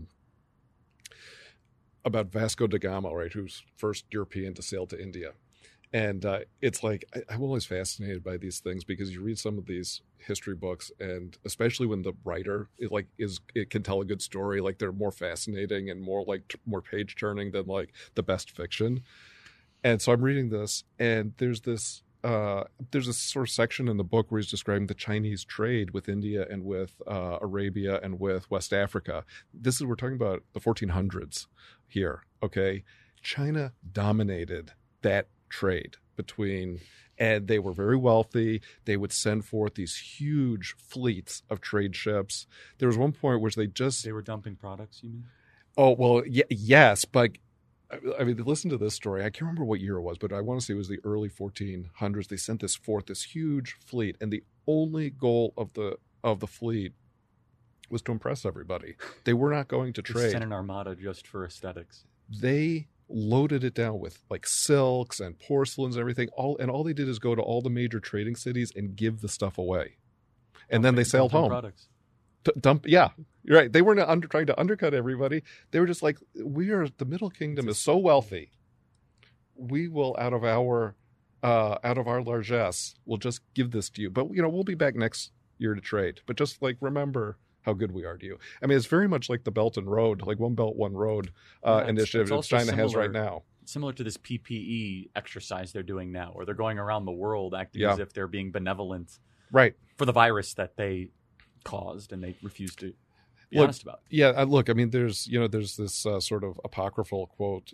Vasco da Gama, right, who's first European to sail to India. And it's like, I'm always fascinated by these things because you read some of these history books, and especially when the writer it can tell a good story, like they're more fascinating and more more page turning than like the best fiction. And so I'm reading this, and there's this sort of section in the book where he's describing the Chinese trade with India and with Arabia and with West Africa. We're talking about the 1400s here. Okay. China dominated that trade and they were very wealthy. They would send forth these huge fleets of trade ships. There was one point where they were
dumping products, you mean?
Oh, well, yes, but I mean, listen to this story. I can't remember what year it was, but I want to say it was the early 1400s. They sent this huge fleet, and the only goal of the fleet was to impress everybody. They were not going to trade.
They sent an armada just for aesthetics.
They loaded it down with like silks and porcelains and everything. All they did is go to all the major trading cities and give the stuff away, and then they sailed home.
Products.
Yeah, you're right. They weren't trying to undercut everybody. They were just like, the Middle Kingdom is so wealthy, we will out of our largesse, we'll just give this to you. But we'll be back next year to trade. But just like remember how good we are to you. I mean, it's very much like the Belt and Road, like One Belt, One Road initiative that China has right now.
Similar to this PPE exercise they're doing now, where they're going around the world acting as if they're being benevolent,
right, for
the virus that they caused and they refuse to be honest about.
Yeah, look, I mean, there's this sort of apocryphal quote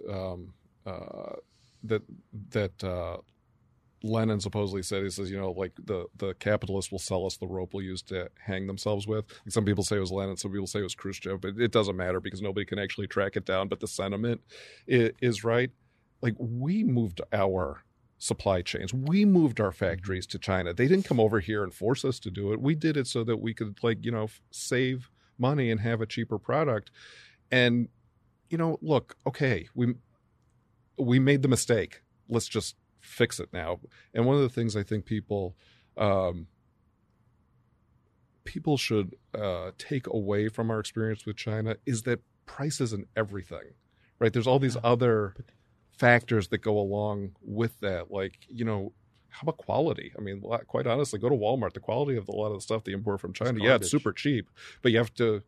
that Lenin supposedly said. He says, like the capitalists will sell us the rope we'll use to hang themselves with. Like some people say it was Lenin, some people say it was Khrushchev, but it doesn't matter because nobody can actually track it down. But the sentiment is right. Like, we moved our supply chains, we moved our factories to China. They didn't come over here and force us to do it. We did it so that we could save money and have a cheaper product. And look, okay, we made the mistake. Let's just fix it now. And one of the things I think people should take away from our experience with China is that price isn't everything, right? There's all these other factors that go along with that. Like, how about quality? I mean, quite honestly, go to Walmart. The quality of a lot of the stuff they import from China, it's super cheap, but you have to,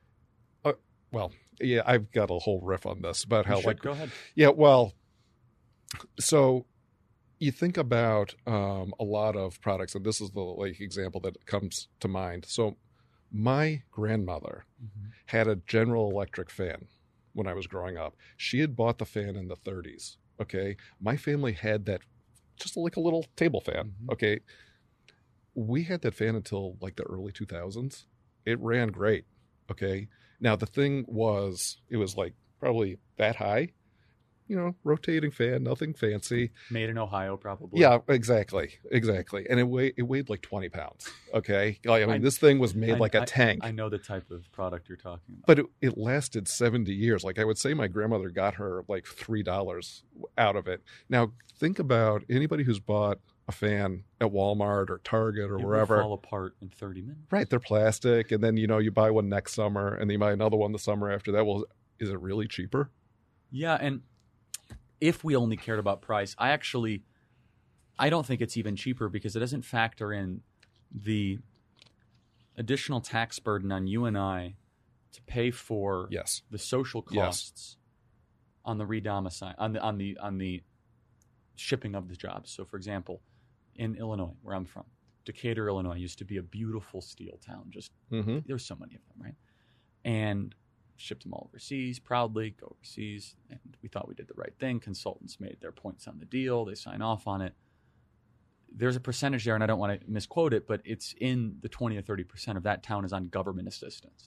I've got a whole riff on this about how
go ahead.
Yeah, well, so you think about a lot of products, and this is the example that comes to mind. So my grandmother had a General Electric fan when I was growing up. She had bought the fan in the 30s. Okay. My family had that, just like a little table fan. Okay. We had that fan until like the early 2000s. It ran great. Okay. Now the thing was, it was like probably that high, rotating fan, nothing fancy.
Made in Ohio, probably.
Yeah, exactly. And it weighed like 20 pounds. Okay. This thing was made like a tank.
I know the type of product you're talking about.
But it lasted 70 years. Like I would say my grandmother got her like $3 out of it. Now think about anybody who's bought a fan at Walmart or Target or wherever.
Will fall apart in 30 minutes.
Right. They're plastic. And then, you buy one next summer and then you buy another one the summer after that. Well, is it really cheaper?
Yeah. And if we only cared about price, I don't think it's even cheaper because it doesn't factor in the additional tax burden on you and I to pay for the social costs on the redomicile, on the shipping of the jobs. So, for example, in Illinois, where I'm from, Decatur, Illinois used to be a beautiful steel town. Just there's so many of them, right? And shipped them all overseas, proudly go overseas, and we thought we did the right thing. Consultants made their points on the deal. They sign off on it. There's a percentage there, and I don't want to misquote it, but it's in the 20 or 30% of that town is on government assistance.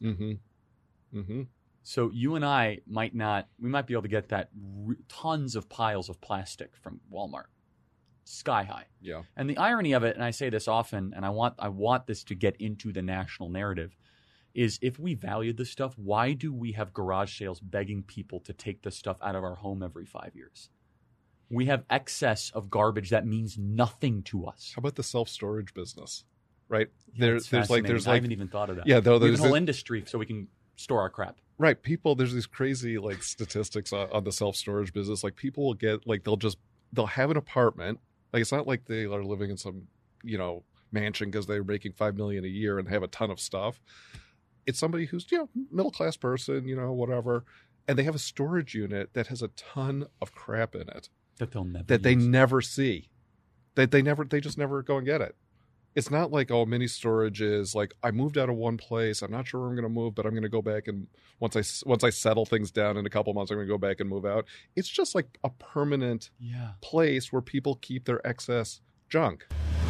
So you and I might be able to get that tons of piles of plastic from Walmart, sky high.
Yeah.
And the irony of it, and I say this often, and I want this to get into the national narrative, is if we valued this stuff, why do we have garage sales begging people to take this stuff out of our home every 5 years? We have excess of garbage that means nothing to us.
How about the self-storage business? Right?
Yeah, there's I haven't even thought of that.
Yeah,
there's a whole industry so we can store our crap.
Right. There's these crazy statistics on the self-storage business. Like people will get they'll have an apartment. Like it's not like they are living in some, mansion because they're making $5 million a year and have a ton of stuff. It's somebody who's, middle-class person, whatever. And they have a storage unit that has a ton of crap in it. They never see. They just never go and get it. It's not like, mini storage is like, I moved out of one place. I'm not sure where I'm going to move, but I'm going to go back. And once I settle things down in a couple months, I'm going to go back and move out. It's just like a permanent place where people keep their excess junk.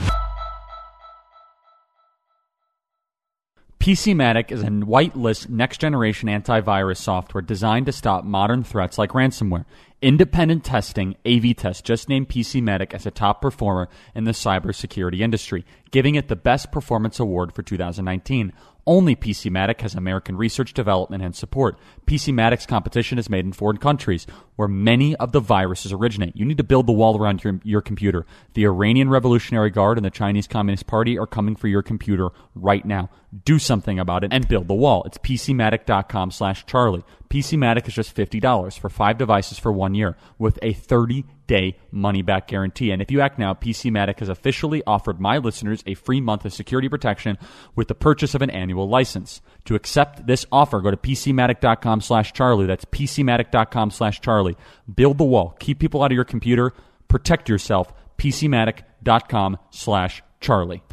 PCmatic is a whitelist next-generation antivirus software designed to stop modern threats like ransomware. Independent testing, AV-Test, just named PCmatic as a top performer in the cybersecurity industry, giving it the Best Performance Award for 2019. Only PCmatic has American research, development, and support. PCmatic's competition is made in foreign countries, where many of the viruses originate. You need to build the wall around your computer. The Iranian Revolutionary Guard and the Chinese Communist Party are coming for your computer right now. Do something about it and build the wall. It's PCmatic.com/Charlie. PCmatic is just $50 for 5 devices for 1 year with a 30-day money-back guarantee. And if you act now, PCmatic has officially offered my listeners a free month of security protection with the purchase of an annual license. To accept this offer, go to PCmatic.com/Charlie. That's PCmatic.com/Charlie. Build the wall. Keep people out of your computer. Protect yourself. PCmatic.com/Charlie.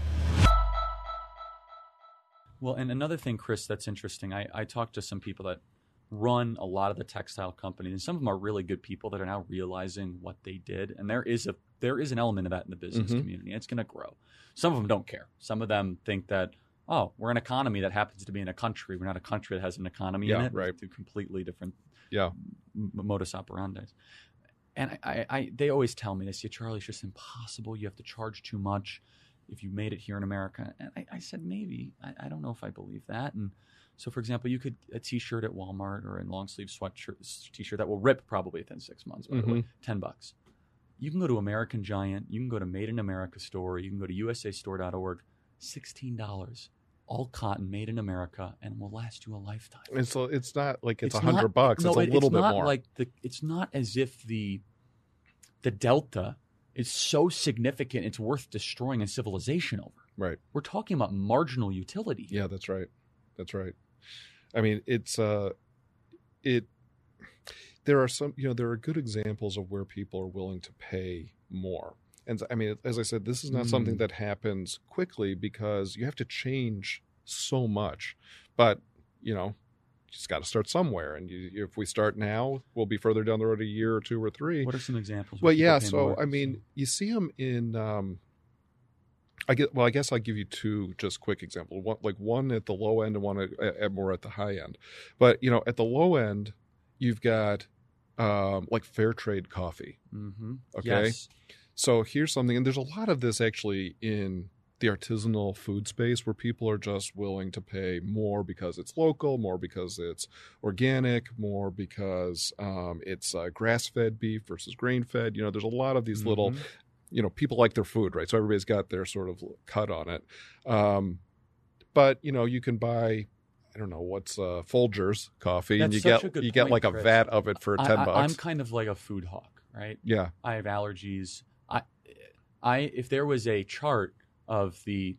Well, and another thing, Chris, that's interesting. I talked to some people that run a lot of the textile companies, and some of them are really good people that are now realizing what they did. And there is an element of that in the business community. It's going to grow. Some of them don't care. Some of them think that, we're an economy that happens to be in a country. We're not a country that has an economy in it.
Right.
Two completely different modus operandi. And they always tell me, they say, Charlie, it's just impossible. You have to charge too much if you made it here in America. And I said, maybe. I don't know if I believe that. And so, for example, you could a T-shirt at Walmart or a long-sleeve sweatshirt T-shirt that will rip probably within 6 months, by the way, $10. You can go to American Giant. You can go to Made in America store. You can go to usastore.org. $16, all cotton, made in America, and will last you a lifetime.
And so it's not like it's $100. No, it's a little bit more.
It's not as if the delta is so significant it's worth destroying a civilization over.
Right.
We're talking about marginal utility.
Yeah, that's right. That's right. I mean, it's there are some, there are good examples of where people are willing to pay more. And I mean, as I said, this is not something that happens quickly because you have to change so much. But, you know, you just got to start somewhere. And if we start now, we'll be further down the road a year or 2 or 3.
What are some examples?
Well, yeah. So, I mean, you see them in I guess I'll give you 2 just quick examples. One at the low end and one at more at the high end. But, you know, at the low end, you've got like fair trade coffee.
Mm-hmm.
Okay.
Yes.
So here's something, and there's a lot of this actually in the artisanal food space where people are just willing to pay more because it's local, more because it's organic, more because it's grass-fed beef versus grain-fed. You know, there's a lot of these little, you know, people like their food, right? So everybody's got their sort of cut on it. But, you know, you can buy, I don't know, what's Folgers coffee,
That's
and you
point,
get like
Chris.
a vat of it for $10.
I'm kind of like a food hawk, right?
Yeah.
I have allergies. If there was a chart of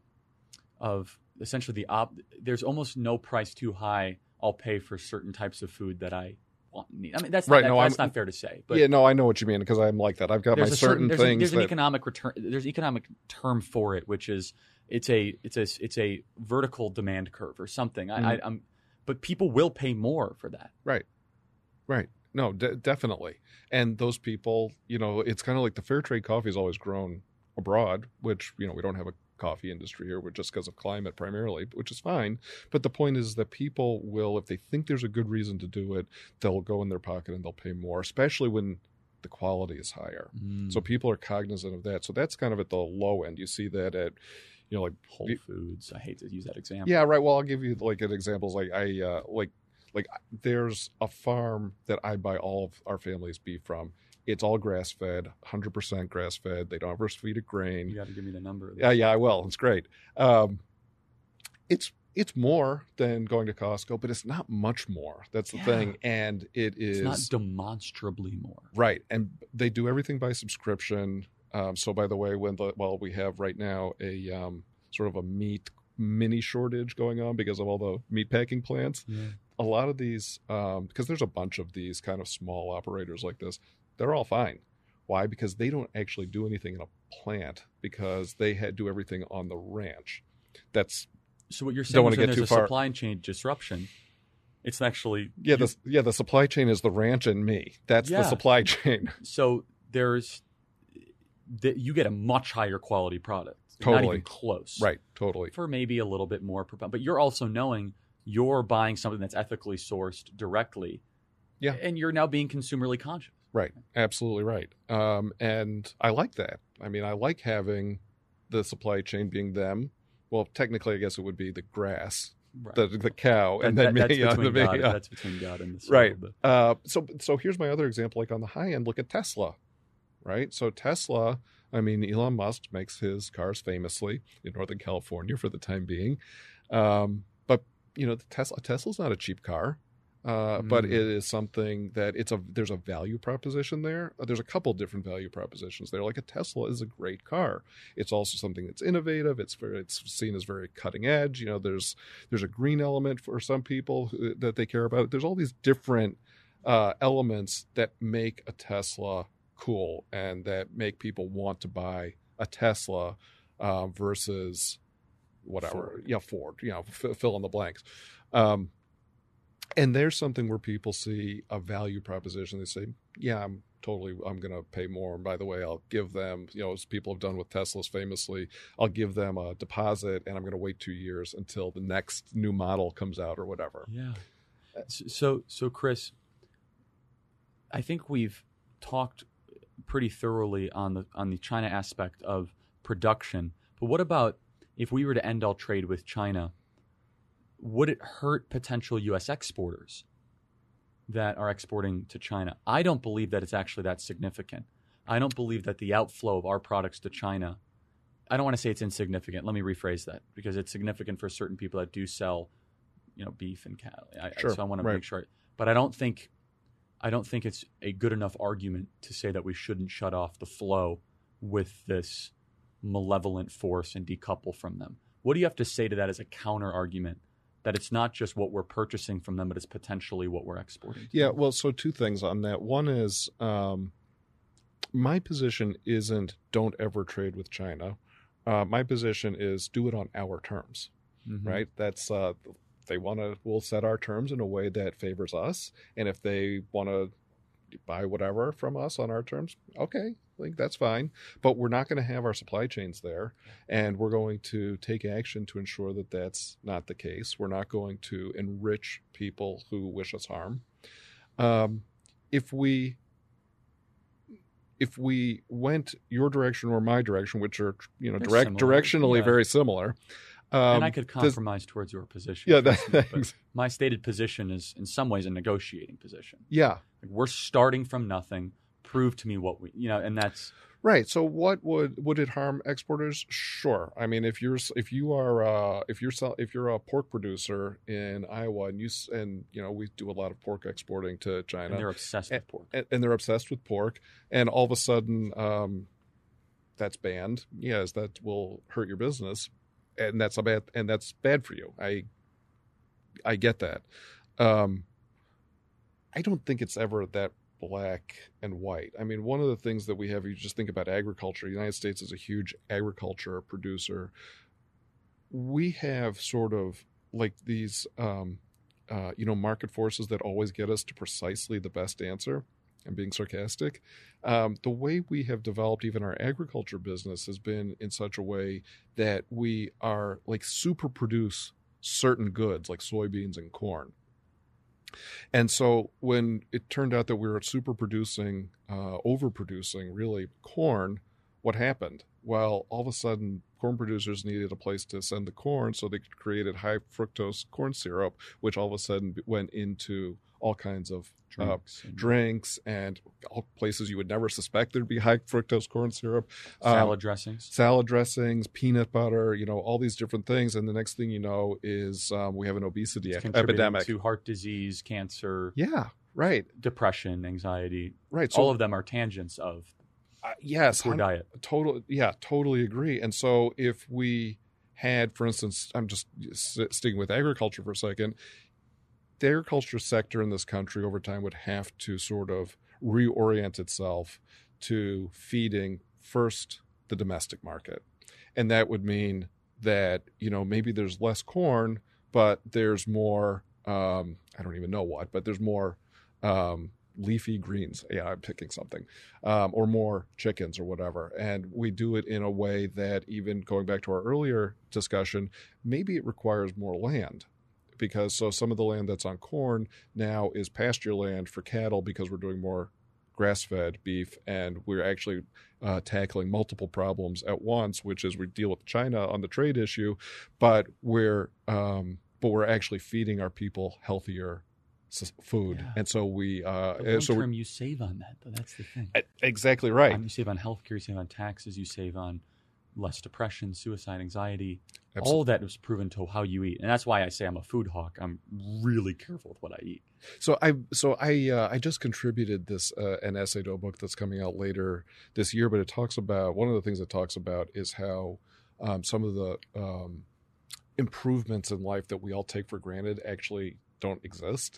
essentially there's almost no price too high I'll pay for certain types of food that I want and need. I mean, that's
right.
That's not fair to say. But
yeah, no, I know what you mean because I'm like that. I've got my certain things.
There's an economic return. There's an economic term for it, which is it's a vertical demand curve or something. But people will pay more for that.
Right. No, definitely. And those people, you know, it's kind of like the fair trade coffee is always grown abroad, which, you know, we don't have a coffee industry here just because of climate primarily, which is fine. But the point is that people will, if they think there's a good reason to do it, they'll go in their pocket and they'll pay more, especially when the quality is higher. So people are cognizant of that. So that's kind of at the low end. You see that at, you know, like
Whole Foods. I hate to use that example.
Yeah, right. Well, I'll give you like an examples. Like like there's a farm that I buy all of our family's beef from. It's all grass-fed, 100% grass-fed. They don't ever feed it grain.
You got to give me the number.
Yeah, I will. It's great. It's more than going to Costco, but it's not much more. That's the thing, and it's
not demonstrably more.
Right, and they do everything by subscription. So, by the way, we have right now a sort of a meat mini shortage going on because of all the meat packing plants. Yeah. A lot of these, because there's a bunch of these kind of small operators like this, they're all fine. Why? Because they don't actually do anything in a plant because they do everything on the ranch.
So what you're saying is when there's a supply chain disruption, it's actually...
the supply chain is the ranch and me. That's the supply chain.
So you get a much higher quality product.
Totally.
Not even close.
Right, totally.
For maybe a little bit more. But you're also knowing you're buying something that's ethically sourced directly. Yeah. And you're now being consumerly conscious.
Right. Absolutely right. And I like that. I mean, I like having the supply chain being them. Well, technically, I guess it would be the grass, right. the cow, and then
that's
me.
That's between God and the soil.
Right. So here's my other example. Like on the high end, look at Tesla. Right. So Tesla, I mean, Elon Musk makes his cars famously in Northern California for the time being. But, you know, Tesla's not a cheap car. But it is something that there's a value proposition there. There's a couple different value propositions there. Like a Tesla is a great car. It's also something that's innovative. It's seen as very cutting edge. You know, there's a green element for some people that they care about. There's all these different elements that make a Tesla cool and that make people want to buy a Tesla versus whatever. Ford. You know, fill in the blanks. And there's something where people see a value proposition. They say, yeah, I'm going to pay more. And by the way, I'll give them, you know, as people have done with Teslas famously, I'll give them a deposit and I'm going to wait 2 years until the next new model comes out or whatever.
Yeah. So Chris, I think we've talked pretty thoroughly on the China aspect of production. But what about if we were to end all trade with China? Would it hurt potential U.S. exporters that are exporting to China? I don't believe that it's actually that significant. I don't believe that the outflow of our products to China, I don't want to say it's insignificant. Let me rephrase that because it's significant for certain people that do sell, you know, beef and cattle. So I want to make sure. But I don't think it's a good enough argument to say that we shouldn't shut off the flow with this malevolent force and decouple from them. What do you have to say to that as a counter argument? That it's not just what we're purchasing from them, but it's potentially what we're exporting.
Yeah, well, so 2 things on that. One is my position isn't don't ever trade with China. My position is do it on our terms, right? That's they want to, we'll set our terms in a way that favors us. And if they want to buy whatever from us on our terms, okay, like that's fine. But we're not going to have our supply chains there. And we're going to take action to ensure that that's not the case. We're not going to enrich people who wish us harm. If we went your direction or my direction, which are directionally very similar,
and I could compromise towards your position.
Yeah,
but my stated position is in some ways a negotiating position.
Yeah,
like we're starting from nothing. Prove to me what we, and that's
right. So, what would it harm exporters? Sure. I mean, if you're a pork producer in Iowa and we do a lot of pork exporting to China,
and they're obsessed with pork,
and they're obsessed with pork, and all of a sudden that's banned. Yes, that will hurt your business, and that's bad for you. I get that. I don't think it's ever that black and white. I mean, one of the things that we have, you just think about agriculture. The United States is a huge agriculture producer. We have sort of like these, market forces that always get us to precisely the best answer. I'm being sarcastic. The way we have developed even our agriculture business has been in such a way that we are like super produce certain goods like soybeans and corn. And so when it turned out that we were overproducing really corn, what happened? Well, all of a sudden, corn producers needed a place to send the corn, so they created high fructose corn syrup, which all of a sudden went into all kinds of drinks and all places you would never suspect there'd be high fructose corn syrup.
Salad dressings,
peanut butter, all these different things. And the next thing you know is we have an obesity epidemic.
To heart disease, cancer.
Yeah, right.
Depression, anxiety.
Right. So,
all of them are tangents of poor diet.
Totally agree. And so if we had, for instance, I'm just sticking with agriculture for a second, the agriculture sector in this country over time would have to sort of reorient itself to feeding first the domestic market. And that would mean that, maybe there's less corn, but there's more, I don't even know what, but there's more leafy greens. Yeah, I'm picking something, or more chickens or whatever. And we do it in a way that, even going back to our earlier discussion, maybe it requires more land. Because some of the land that's on corn now is pasture land for cattle because we're doing more grass-fed beef, and we're actually tackling multiple problems at once, which is we deal with China on the trade issue, but we're actually feeding our people healthier food, and so we
long-term you save on that, though. That's the thing.
Exactly right.
You save on healthcare, you save on taxes, you save on less depression, suicide, anxiety.
Absolutely.
All that is proven to how you eat, and that's why I say I'm a food hawk. I'm really careful with what I eat.
So I just contributed this an essay to a book that's coming out later this year, but it talks about, one of the things it talks about is how some of the improvements in life that we all take for granted actually don't exist,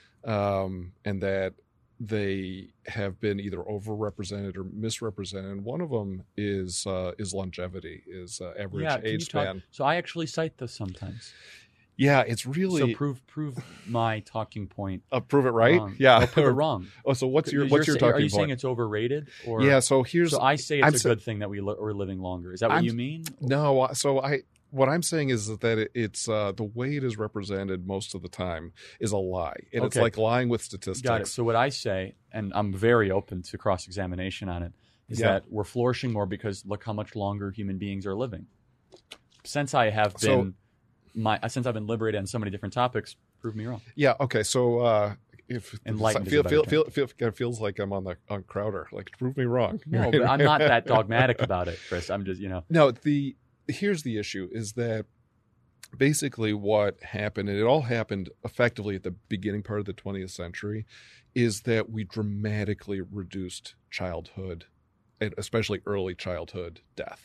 and that they have been either overrepresented or misrepresented. And one of them is longevity, is average age span.
So I actually cite this sometimes.
Yeah, it's really
so prove my talking point.
Prove it right.
Wrong.
Yeah,
I'll prove it wrong.
Oh, so what's your talking point?
Are you saying it's overrated? Or
yeah. So
I say it's a good thing that we're living longer. Is that what you mean?
No. So what I'm saying is that it's the way it is represented most of the time is a lie, and it's like lying with statistics.
Got it. So what I say, and I'm very open to cross-examination on it, is that we're flourishing more because look how much longer human beings are living. Since I have been since I've been liberated on so many different topics, prove me wrong.
Yeah. Okay. So if
enlightened
feels like I'm on Crowder, like prove me wrong.
No, but I'm not that dogmatic about it, Chris. I'm just
No. Here's the issue: is that basically what happened, and it all happened effectively at the beginning part of the 20th century, is that we dramatically reduced childhood, and especially early childhood death.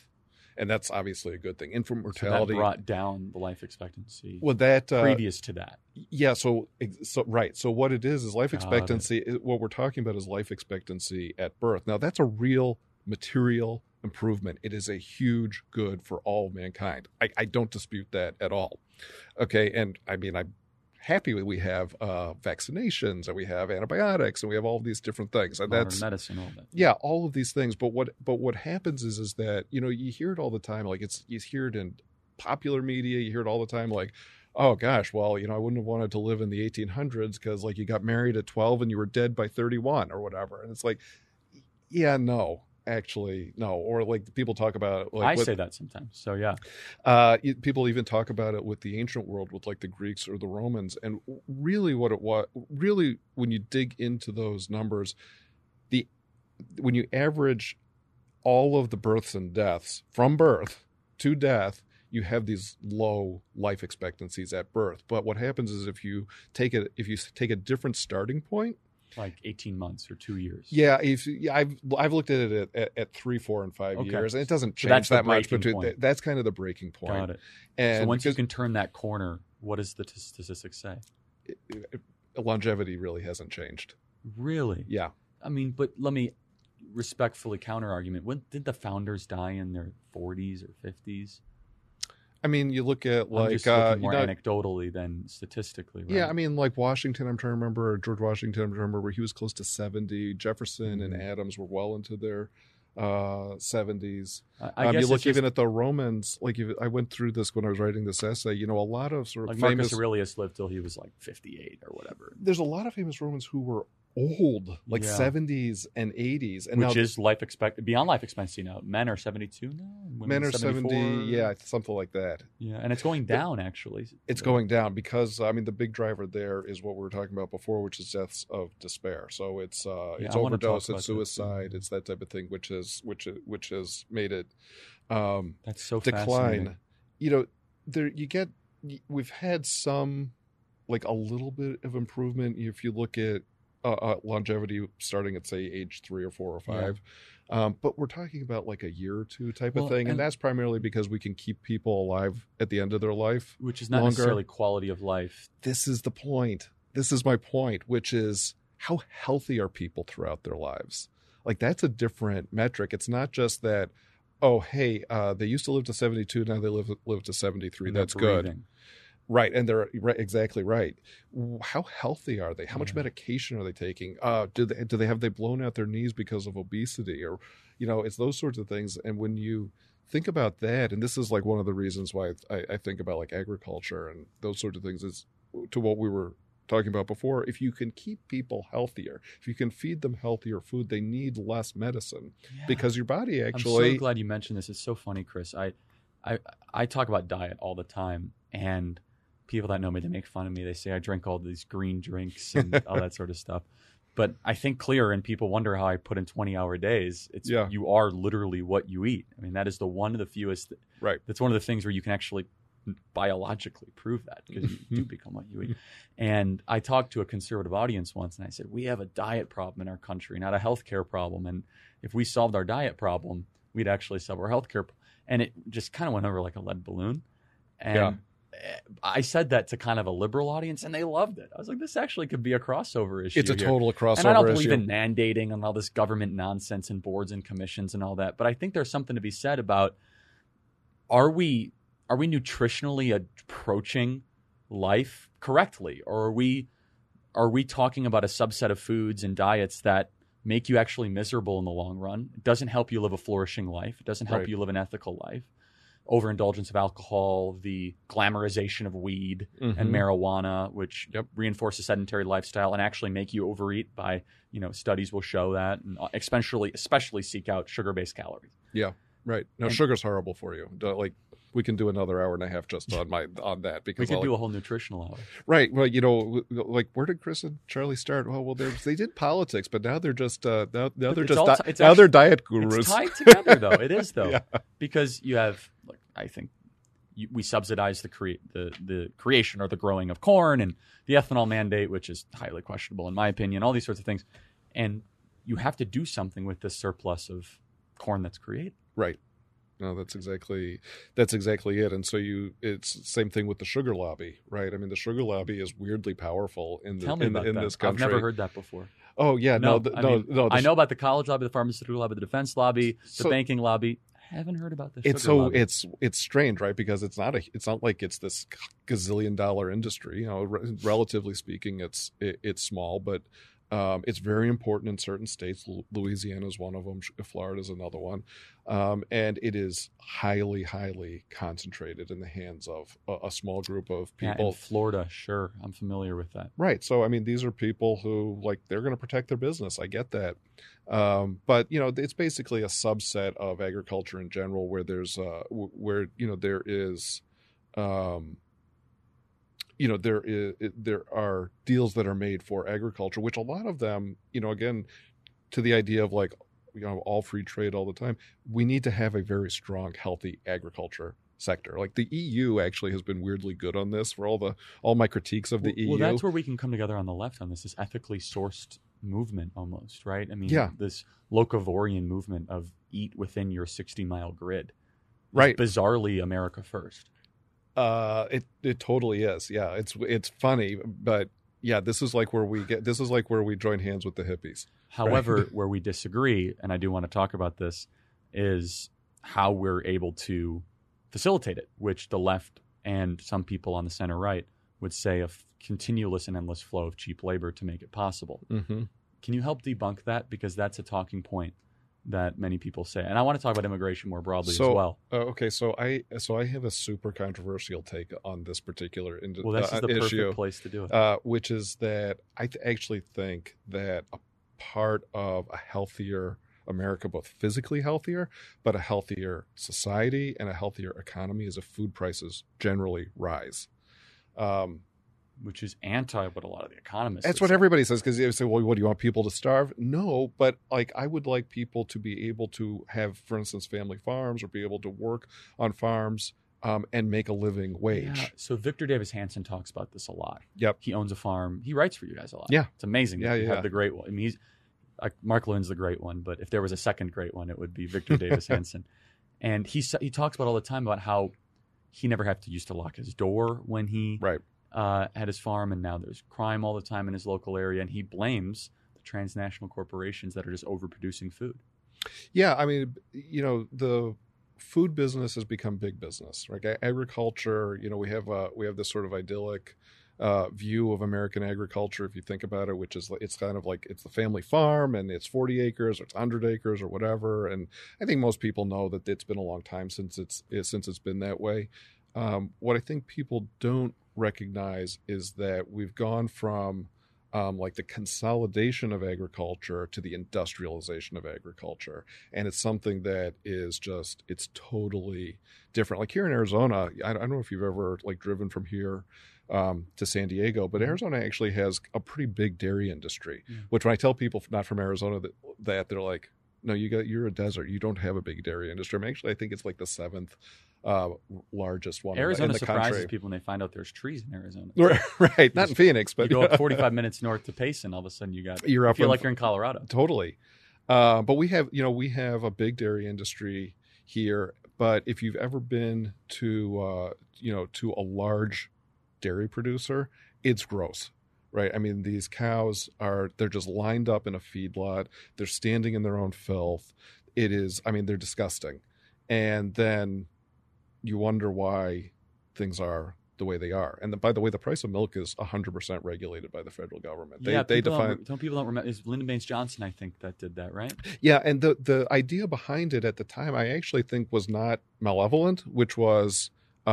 And that's obviously a good thing. Infant
So that
mortality.
brought down the life expectancy
Well, that
previous to that.
Yeah, so right. So what it is life
Got
expectancy. What we're talking about is life expectancy at birth. Now that's a real material improvement. It is a huge good for all of mankind. I don't dispute that at all. Okay, and I mean I'm happy we have vaccinations and we have antibiotics and we have all these different things. And
Modern
that's
medicine, all that.
yeah, all of these things. But what happens is that you hear it all the time. Like you hear it in popular media. You hear it all the time. Like, oh gosh, well, I wouldn't have wanted to live in the 1800s because like you got married at 12 and you were dead by 31 or whatever. And it's like, yeah, no, actually, no. Or like people talk about like
I say that sometimes. So yeah,
people even talk about it with the ancient world, with like the Greeks or the Romans. And really, what it was, really, when you dig into those numbers, when you average all of the births and deaths from birth to death, you have these low life expectancies at birth. But what happens is if you take a different starting point,
like 18 months or 2 years.
yeah, I've looked at it at 3, 4, and 5 years, and it doesn't
So
change
that's the
that much.
breaking
But
point.
that's kind of the breaking point.
Got it.
And
So once you
because
can turn that corner, what does the statistics say?
longevity really hasn't changed.
Really?
Yeah.
I mean, but let me respectfully counter-argument. When did the founders die in their 40s or 50s?
I mean, you look at
I'm
like
just looking more anecdotally than statistically. Right?
yeah, I mean, like Washington, I'm trying to remember, George Washington, I'm trying to remember, where he was close to 70. Jefferson and Adams were well into their 70s.
I guess
you look
it's just,
even at the Romans, like I went through this when I was writing this essay, a lot of sort of
like
famous,
Marcus Aurelius lived till he was like 58 or whatever.
there's a lot of famous Romans who were old, like
Yeah.
70s and 80s. And
Which
now,
is beyond life expectancy now. Men are 72 now. And women
men are
74.
70, yeah, something like that.
Yeah, and it's going down actually.
It's going down because the big driver there is what we were talking about before, which is deaths of despair. So it's
I wanna talk
overdose,
about
it's
that.
suicide, it's that type of thing, which has made it
That's so
decline.
fascinating.
We've had some, like a little bit of improvement if you look at longevity starting at say age 3 or 4 or 5. But we're talking about like a year or two type of thing, and that's primarily because we can keep people alive at the end of their life,
Which is not
longer.
necessarily quality of life.
This is the point. This is my point, which is how healthy are people throughout their lives? Like that's a different metric. It's not just that, oh, hey, they used to live to 72, now they live to 73.
And they're
That's good.
breathing.
Right, and they're exactly right. How healthy are they? How much medication are they taking? Do they blown out their knees because of obesity? Or, it's those sorts of things. And when you think about that, and this is like one of the reasons why I think about like agriculture and those sorts of things, is to what we were talking about before. If you can keep people healthier, if you can feed them healthier food, they need less medicine because your body actually.
I'm so glad you mentioned this. It's so funny, Chris. I talk about diet all the time, and people that know me, they make fun of me. They say I drink all these green drinks and all that sort of stuff. But I think clear, and people wonder how I put in 20-hour days. You are literally what you eat. I mean, that is one of the fewest.
Right.
That's one of the things where you can actually biologically prove that, because you do become what you eat. And I talked to a conservative audience once, and I said, we have a diet problem in our country, not a healthcare problem. And if we solved our diet problem, we'd actually solve our healthcare. And it just kind of went over like a lead balloon. And I said that to kind of a liberal audience, and they loved it. I was like, this actually could be a crossover issue.
It's a total crossover issue.
And I don't believe in mandating and all this government nonsense and boards and commissions and all that. But I think there's something to be said about, are we nutritionally approaching life correctly? Or are we talking about a subset of foods and diets that make you actually miserable in the long run? It doesn't help you live a flourishing life. It doesn't help you live an ethical life. Overindulgence of alcohol, the glamorization of weed and marijuana, which reinforce a sedentary lifestyle and actually make you overeat by, studies will show that, and especially seek out sugar-based calories.
Yeah, right. No, sugar's horrible for you. Like, we can do another hour and a half just on that, because
we could do a whole nutritional hour.
Right. Well, like where did Chris and Charlie start? Well, they did politics, but now they're just now they're diet gurus.
It's tied together, though. It is, though, because you have, like, I think we subsidize the creation or the growing of corn, and the ethanol mandate, which is highly questionable in my opinion. All these sorts of things, and you have to do something with this surplus of corn that's created.
Right. No, that's exactly it. And so it's the same thing with the sugar lobby, right? I mean, the sugar lobby is weirdly powerful in
Tell me about that.
this country.
I've never heard that before.
Oh yeah, no.
I know about the college lobby, the pharmaceutical lobby, the defense lobby, the banking lobby. I haven't heard about the sugar lobby.
It's strange, right? Because it's not like it's this gazillion-dollar industry. You know, relatively speaking, it's small, but it's very important in certain states. Louisiana is one of them. Florida is another one, and it is highly, highly concentrated in the hands of a small group of people.
Yeah, in Florida, sure, I'm familiar with that.
Right. So, I mean, these are people who they're going to protect their business. I get that, but it's basically a subset of agriculture in general, where there's there are deals that are made for agriculture, which a lot of them, again, to the idea of all free trade all the time, we need to have a very strong, healthy agriculture sector. Like the EU actually has been weirdly good on this. For all my critiques of the EU,
well, that's where we can come together on the left on this ethically sourced movement, almost, right? I mean, this locavorian movement of eat within your 60-mile grid,
right?
Bizarrely, America first.
It totally is. Yeah, it's funny, but yeah, this is where we join hands with the hippies.
However,
right?
Where we disagree, and I do want to talk about this, is how we're able to facilitate it, which the left and some people on the center right would say a continuous and endless flow of cheap labor to make it possible.
Mm-hmm.
Can you help debunk that? Because that's a talking point that many people say. And I want to talk about immigration more broadly as well.
Okay, so I have a super controversial take on this particular issue.
Well, that's the perfect place to do it.
Which is that I actually think that a part of a healthier America, both physically healthier, but a healthier society and a healthier economy, is if food prices generally rise.
Which is anti what a lot of the economists
That's what
say.
Everybody says, because they say, well, what, do you want people to starve? No, but I would like people to be able to have, for instance, family farms, or be able to work on farms and make a living wage.
Yeah. So Victor Davis Hanson talks about this a lot.
Yep.
He owns a farm. He writes for you guys a lot.
Yeah.
It's amazing that you
yeah.
have the great one. I mean, Mark Levin's the great one, but if there was a second great one, it would be Victor Davis Hanson. And he talks about all the time about how he never had to used to lock his door when he had his farm, and now there's crime all the time in his local area, and he blames the transnational corporations that are just overproducing food.
Yeah, I mean, the food business has become big business, right? Agriculture, we have this sort of idyllic view of American agriculture, if you think about it, which is it's kind of like it's the family farm, and it's 40 acres or it's 100 acres or whatever. And I think most people know that it's been a long time since it's been that way. What I think people don't recognize is that we've gone from the consolidation of agriculture to the industrialization of agriculture. And it's something that is it's totally different. Like here in Arizona, I don't know if you've ever driven from here to San Diego, but Arizona actually has a pretty big dairy industry, which when I tell people not from Arizona that they're like, no, you're a desert. You don't have a big dairy industry. I mean, actually, I think it's like the seventh largest one
Arizona
in the
surprises
country.
people when they find out there's trees in Arizona.
Right, not in Phoenix, but
you go up 45 minutes north to Payson, all of a sudden you feel like you're in Colorado.
Totally. But we have a big dairy industry here. But if you've ever been to a large dairy producer, it's gross. Right. I mean, these cows they're just lined up in a feedlot. They're standing in their own filth. They're disgusting. And then you wonder why things are the way they are. And by the way, the price of milk is 100% regulated by the federal government. They define.
Some people don't remember. It's Lyndon Baines Johnson, I think, that did that, right?
Yeah. And the idea behind it at the time, I actually think was not malevolent, which was,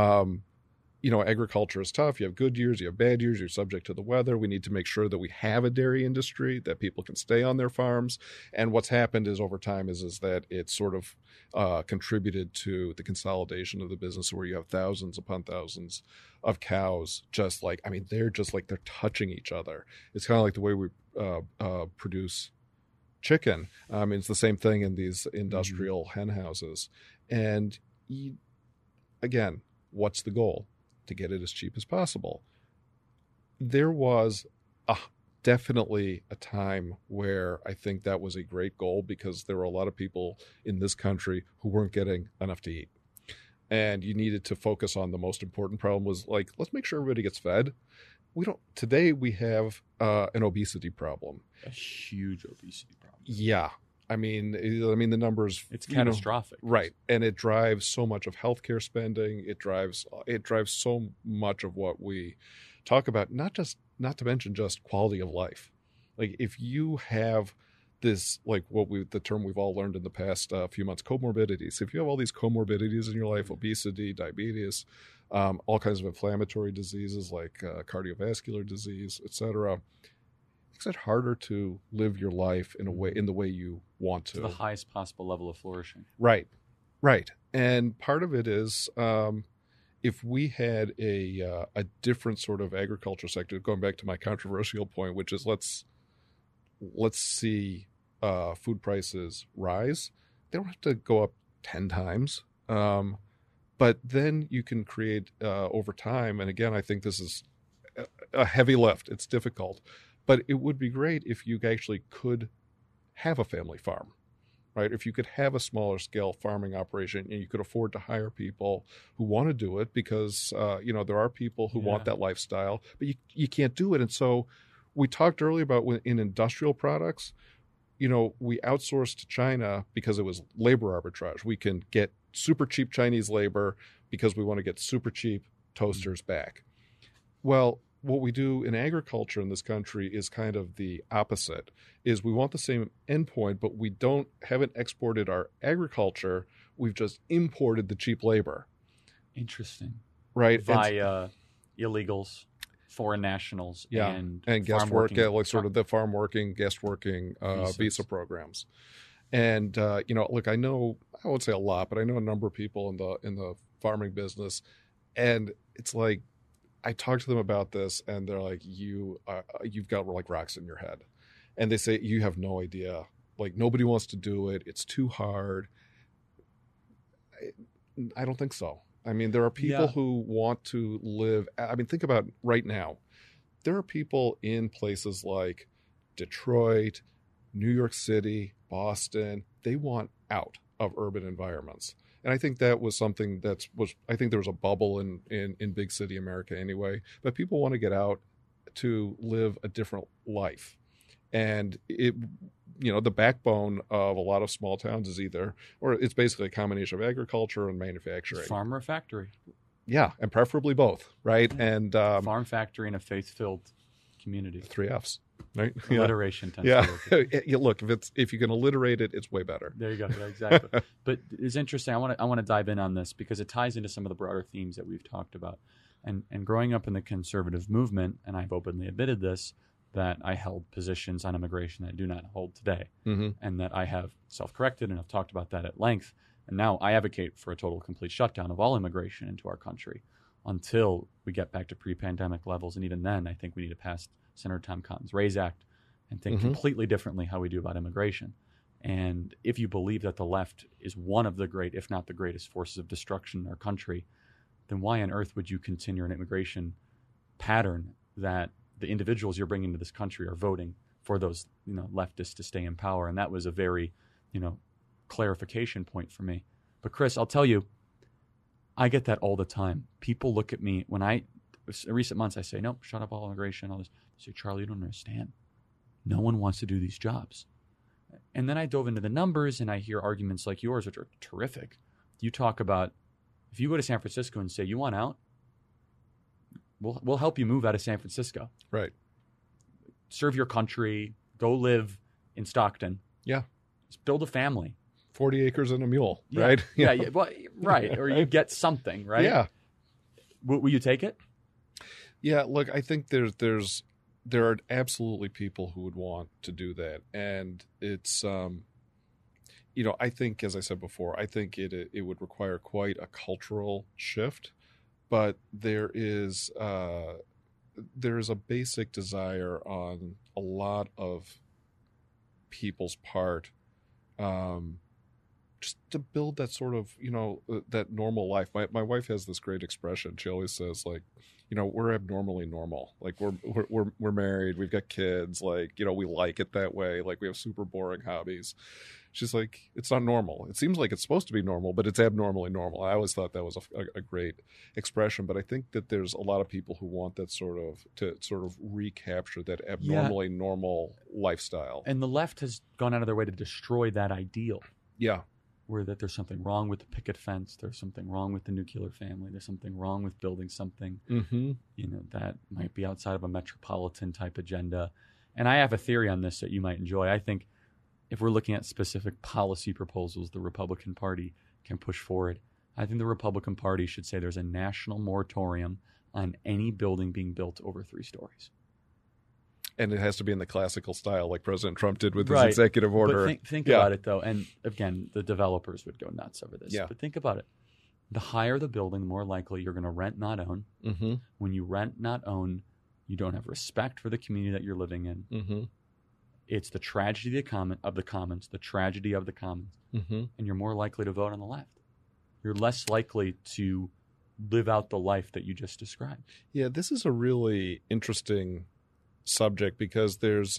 agriculture is tough. You have good years, you have bad years, you're subject to the weather. We need to make sure that we have a dairy industry, that people can stay on their farms. And what's happened is over time is that it's sort of contributed to the consolidation of the business, where you have thousands upon thousands of cows they're touching each other. It's kind of like the way we produce chicken. It's the same thing in these industrial hen houses. And again, what's the goal? To get it as cheap as possible. There was definitely a time where I think that was a great goal because there were a lot of people in this country who weren't getting enough to eat. And you needed to focus on the most important problem was like, let's make sure everybody gets fed. Today we have an obesity problem.
A huge obesity problem.
Yeah. I mean, the numbers,
it's catastrophic.
Right. And it drives so much of healthcare spending. It drives so much of what we talk about, not to mention just quality of life. Like if you have this, like the term we've all learned in the past few months, comorbidities. If you have all these comorbidities in your life, obesity, diabetes, all kinds of inflammatory diseases like cardiovascular disease, etc., makes it harder to live your life in the way you want to.
The highest possible level of flourishing.
Right. And part of it is if we had a different sort of agriculture sector, going back to my controversial point, which is let's see food prices rise. They don't have to go up 10 times. But then you can create over time. And again, I think this is a heavy lift. It's difficult. But it would be great if you actually could have a family farm, right? If you could have a smaller scale farming operation and you could afford to hire people who want to do it because, there are people who want that lifestyle, but you can't do it. And so we talked earlier about in industrial products, we outsourced to China because it was labor arbitrage. We can get super cheap Chinese labor because we want to get super cheap toasters back. Well, what we do in agriculture in this country is kind of the opposite, is we want the same endpoint, but we haven't exported our agriculture. We've just imported the cheap labor.
Interesting.
Right.
Via illegals, foreign nationals, and
guest work, sort of the farm working, guest working visa programs. And, look, I won't say a lot, but I know a number of people in the farming business, and it's like, I talk to them about this and they're like, you've got like rocks in your head. And they say, you have no idea. Like nobody wants to do it. It's too hard. I don't think so. I mean, there are people who want to live. I mean, think about right now. There are people in places like Detroit, New York City, Boston. They want out of urban environments. And I think that was something I think there was a bubble in big city America anyway, but people want to get out to live a different life. And the backbone of a lot of small towns is it's basically a combination of agriculture and manufacturing.
Farm or factory.
Yeah. And preferably both. Right. And
farm, factory, and a faith-filled community.
3 Fs. Right?
Alliteration tends
to work. Look, if you can alliterate it, it's way better.
There you go. Yeah, exactly. But it's interesting. I want to dive in on this because it ties into some of the broader themes that we've talked about. And growing up in the conservative movement, and I've openly admitted this, that I held positions on immigration that I do not hold today, and that I have self-corrected, and I've talked about that at length. And now I advocate for a total, complete shutdown of all immigration into our country until we get back to pre-pandemic levels. And even then, I think we need to pass Senator Tom Cotton's RAISE Act and think completely differently how we do about immigration. And if you believe that the left is one of the great, if not the greatest forces of destruction in our country, then why on earth would you continue an immigration pattern that the individuals you're bringing to this country are voting for those leftists to stay in power? And that was a very clarification point for me. But Chris, I'll tell you, I get that all the time. People look at me when in recent months I say, nope, shut up all immigration, all this. They say, Charlie, you don't understand. No one wants to do these jobs. And then I dove into the numbers and I hear arguments like yours, which are terrific. You talk about, if you go to San Francisco and say, you want out? We'll help you move out of San Francisco.
Right.
Serve your country. Go live in Stockton.
Yeah.
Just build a family.
40 acres and a mule,
yeah.
right?
Yeah, well, right. Or you get something, right?
Yeah.
Will you take it?
Yeah, look, I think there are absolutely people who would want to do that. And it's, I think, as I said before, I think it would require quite a cultural shift. But there is a basic desire on a lot of people's part just to build that sort of, that normal life. My wife has this great expression. She always says, like, we're abnormally normal. Like we're married, we've got kids, like, we like it that way. Like we have super boring hobbies. She's like, it's not normal. It seems like it's supposed to be normal, but it's abnormally normal. I always thought that was a great expression, but I think that there's a lot of people who want that to recapture that abnormally normal lifestyle.
And the left has gone out of their way to destroy that ideal.
Yeah.
Where that there's something wrong with the picket fence, there's something wrong with the nuclear family, there's something wrong with building something, that might be outside of a metropolitan type agenda. And I have a theory on this that you might enjoy. I think if we're looking at specific policy proposals the Republican Party can push forward, I think the Republican Party should say there's a national moratorium on any building being built over 3 stories.
And it has to be in the classical style like President Trump did with his executive order.
But think about it, though. And again, the developers would go nuts over this.
Yeah.
But think about it. The higher the building, the more likely you're going to rent, not own.
Mm-hmm.
When you rent, not own, you don't have respect for the community that you're living in.
Mm-hmm.
It's the tragedy of the commons, the tragedy of the commons.
Mm-hmm.
And you're more likely to vote on the left. You're less likely to live out the life that you just described.
Yeah, this is a really interesting subject because there's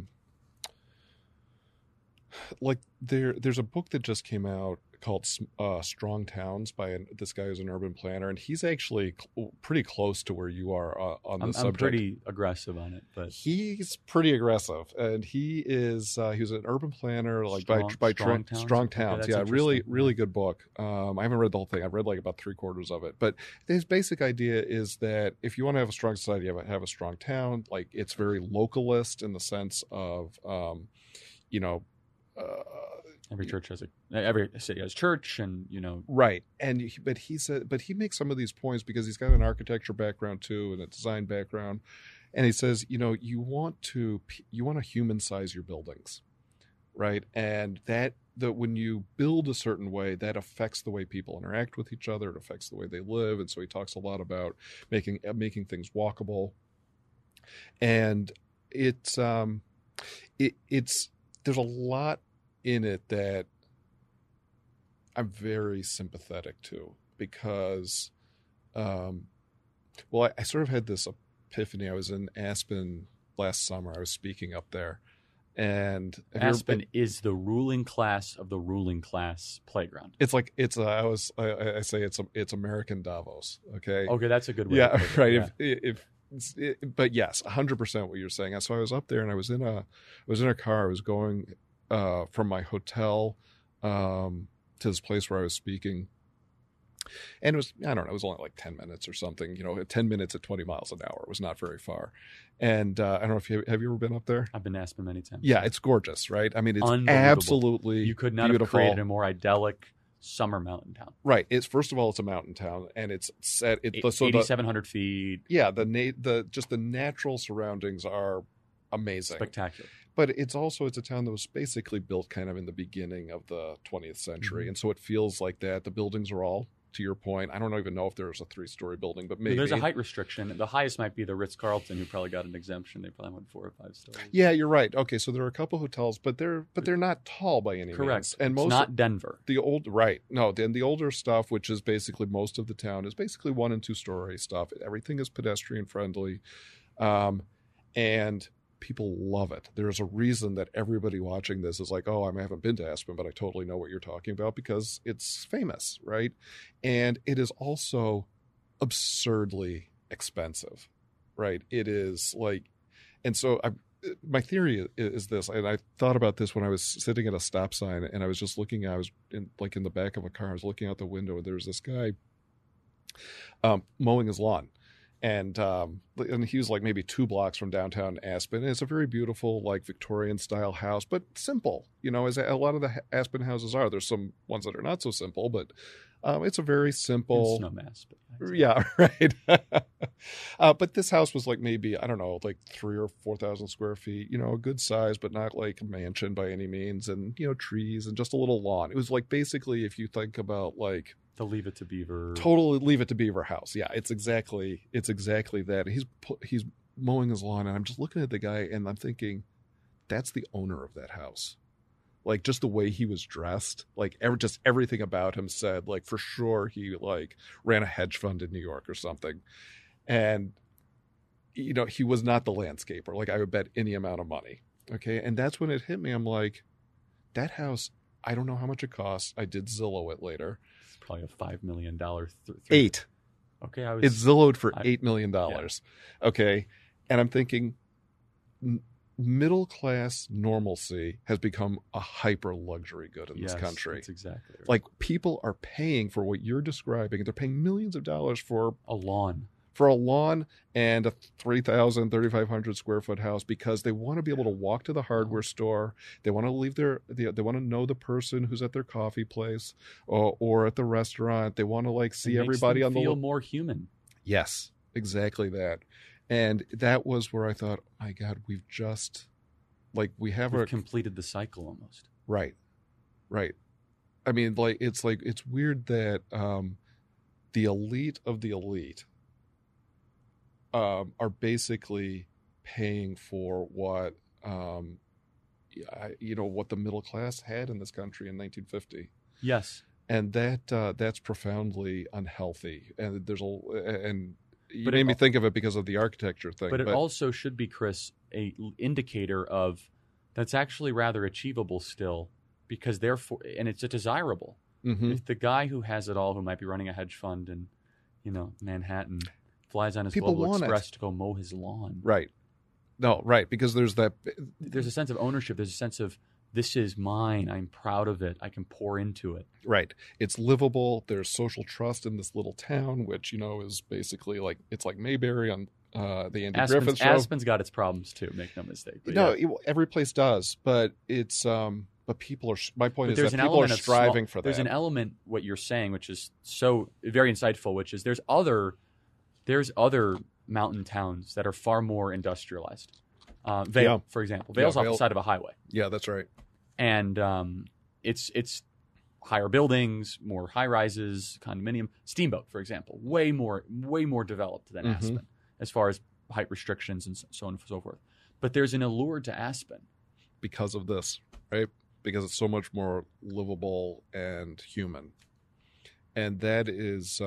there's a book that just came out called Strong Towns by this guy who's an urban planner, and he's actually pretty close to where you are on the subject.
I'm pretty aggressive on it, but
he's pretty aggressive, and he was an urban planner, like by Strong Towns.
Okay,
really good book. I haven't read the whole thing. I've read like about 3/4 of it, but his basic idea is that if you want to have a strong society, you have a strong town. Like it's very localist in the sense of,
every church has every city has church, and
right. And but he makes some of these points because he's got an architecture background too and a design background, and he says you want to human size your buildings, right? And that when you build a certain way, that affects the way people interact with each other. It affects the way they live, and so he talks a lot about making things walkable, and it's there's a lot in it that I'm very sympathetic to because, I sort of had this epiphany. I was in Aspen last summer. I was speaking up there, and
Aspen is the ruling class of the ruling class playground.
It's like I say it's American Davos. Okay,
that's a good way.
Yeah,
to put it.
right.
Yeah.
But yes, 100% what you're saying. So I was up there, and I was in a car. I was going from my hotel to this place where I was speaking, and it was, I don't know, it was only like 10 minutes or something. 10 minutes at 20 miles an hour. It was not very far. And I don't know if have you ever been up there?
I've been to Aspen many times.
Yeah, it's gorgeous, right? I mean, it's absolutely
you could not
beautiful.
have created a more idyllic summer mountain town.
Right. It's first of all, it's a mountain town, and it's set.
8,700 feet.
Yeah, the natural surroundings are amazing,
spectacular.
But it's a town that was basically built kind of in the beginning of the 20th century,
Mm-hmm.
and so it feels like that. The buildings are all, to your point, I don't even know if there's a 3-story building, but maybe
there's a height restriction. The highest might be the Ritz-Carlton, who probably got an exemption. They probably went 4 or 5 stories.
Yeah, you're right. Okay, so there are a couple hotels, but they're not tall by any
Correct.
means. And
it's not Denver.
The older stuff, which is basically most of the town, is basically 1- and 2-story stuff. Everything is pedestrian friendly, and people love it. There's a reason that everybody watching this is like, oh, I haven't been to Aspen, but I totally know what you're talking about because it's famous, right? And it is also absurdly expensive, right? It is like, and so my theory is this, and I thought about this when I was sitting at a stop sign and I was just looking, I was in the back of a car, I was looking out the window, and there was this guy mowing his lawn. And he was like maybe 2 blocks from downtown Aspen. And it's a very beautiful, like Victorian style house, but simple, as a lot of the Aspen houses are. There's some ones that are not so simple, but it's a very simple.
Snowmass.
Yeah, right. But this house was like maybe, I don't know, like 3,000 or 4,000 square feet, a good size, but not like a mansion by any means. And, trees and just a little lawn. It was like basically, if you think about like,
the Leave It to Beaver.
Totally Leave It to Beaver house. Yeah, it's exactly that. He's mowing his lawn, and I'm just looking at the guy, and I'm thinking, that's the owner of that house. Like just the way he was dressed, like just everything about him said, like for sure he like ran a hedge fund in New York or something. And, you know, he was not the landscaper. Like I would bet any amount of money. Okay. And that's when it hit me. I'm like, that house, I don't know how much it costs. I did Zillow it later.
It's probably a $5 million.
$8.
Okay.
It's Zillowed for $8 million. Yeah. Okay. And I'm thinking, middle class normalcy has become a hyper luxury good in this country.
That's exactly right.
Like people are paying for what you're describing. They're paying millions of dollars for
a lawn
and a 3,500 square foot house because they want to be able to walk to the hardware store. They want to leave they want to know the person who's at their coffee place or at the restaurant. They want to like see everybody on the
feel more human.
Yes, exactly that. And that was where I thought, oh my God, we've
completed the cycle almost.
Right. I mean, it's weird that the elite of the elite are basically paying for what what the middle class had in this country in 1950.
Yes,
and that's profoundly unhealthy. And you made me think of it because of the architecture thing.
But it also should be, Chris, a indicator of that's actually rather achievable still, because therefore, and it's a desirable. Mm-hmm. If the guy who has it all, who might be running a hedge fund in, Manhattan, flies on his Global Express to go mow his lawn,
right? No, right, because there's
a sense of ownership. There's a sense of this is mine. I'm proud of it. I can pour into it.
Right. It's livable. There's social trust in this little town, which, is basically it's like Mayberry on the Andy Griffith show.
Aspen's got its problems too, make no mistake.
Every place does, but it's but people are. My point is that people are striving for that.
There's an element, what you're saying, which is so very insightful, which is there's other mountain towns that are far more industrialized. Vail, for example. Vail's off the side of a highway.
Yeah, that's right.
And it's higher buildings, more high rises, condominium. Steamboat, for example, way more developed than Aspen as far as height restrictions and so on and so forth. But there's an allure to Aspen
because of this, right? Because it's so much more livable and human, and that is,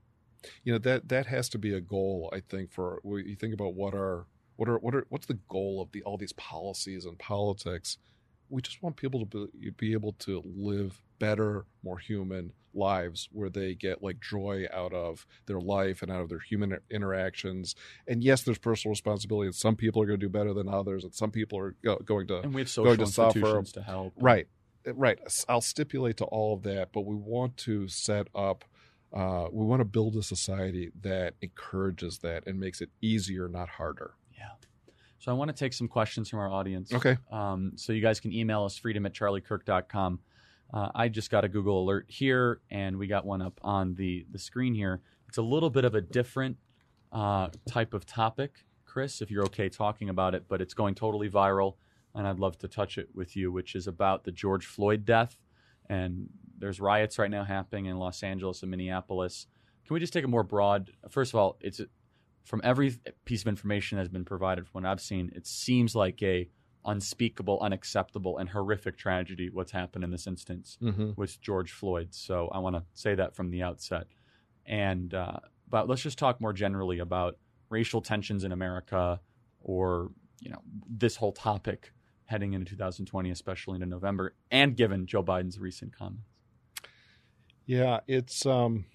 that has to be a goal. I think for when you think about what's the goal of all these policies and politics. We just want people to be able to live better, more human lives where they get like joy out of their life and out of their human interactions. And yes, there's personal responsibility. And some people are going to do better than others, and some people are going to
and we have social institutions to help.
Right. I'll stipulate to all of that, but we want to set up. We want to build a society that encourages that and makes it easier, not harder.
Yeah. So I want to take some questions from our audience.
Okay.
So you guys can email us, freedom@charliekirk.com. I just got a Google alert here, and we got one up on the screen here. It's a little bit of a different type of topic, Chris, if you're okay talking about it, but it's going totally viral, and I'd love to touch it with you, which is about the George Floyd death. And there's riots right now happening in Los Angeles and Minneapolis. Can we just take a more broad – first of all, it's from every piece of information that's been provided from what I've seen, it seems like a unspeakable, unacceptable, and horrific tragedy what's happened in this instance with George Floyd. So I want to say that from the outset. And but let's just talk more generally about racial tensions in America, or this whole topic heading into 2020, especially into November, and given Joe Biden's recent comments.
Yeah, it's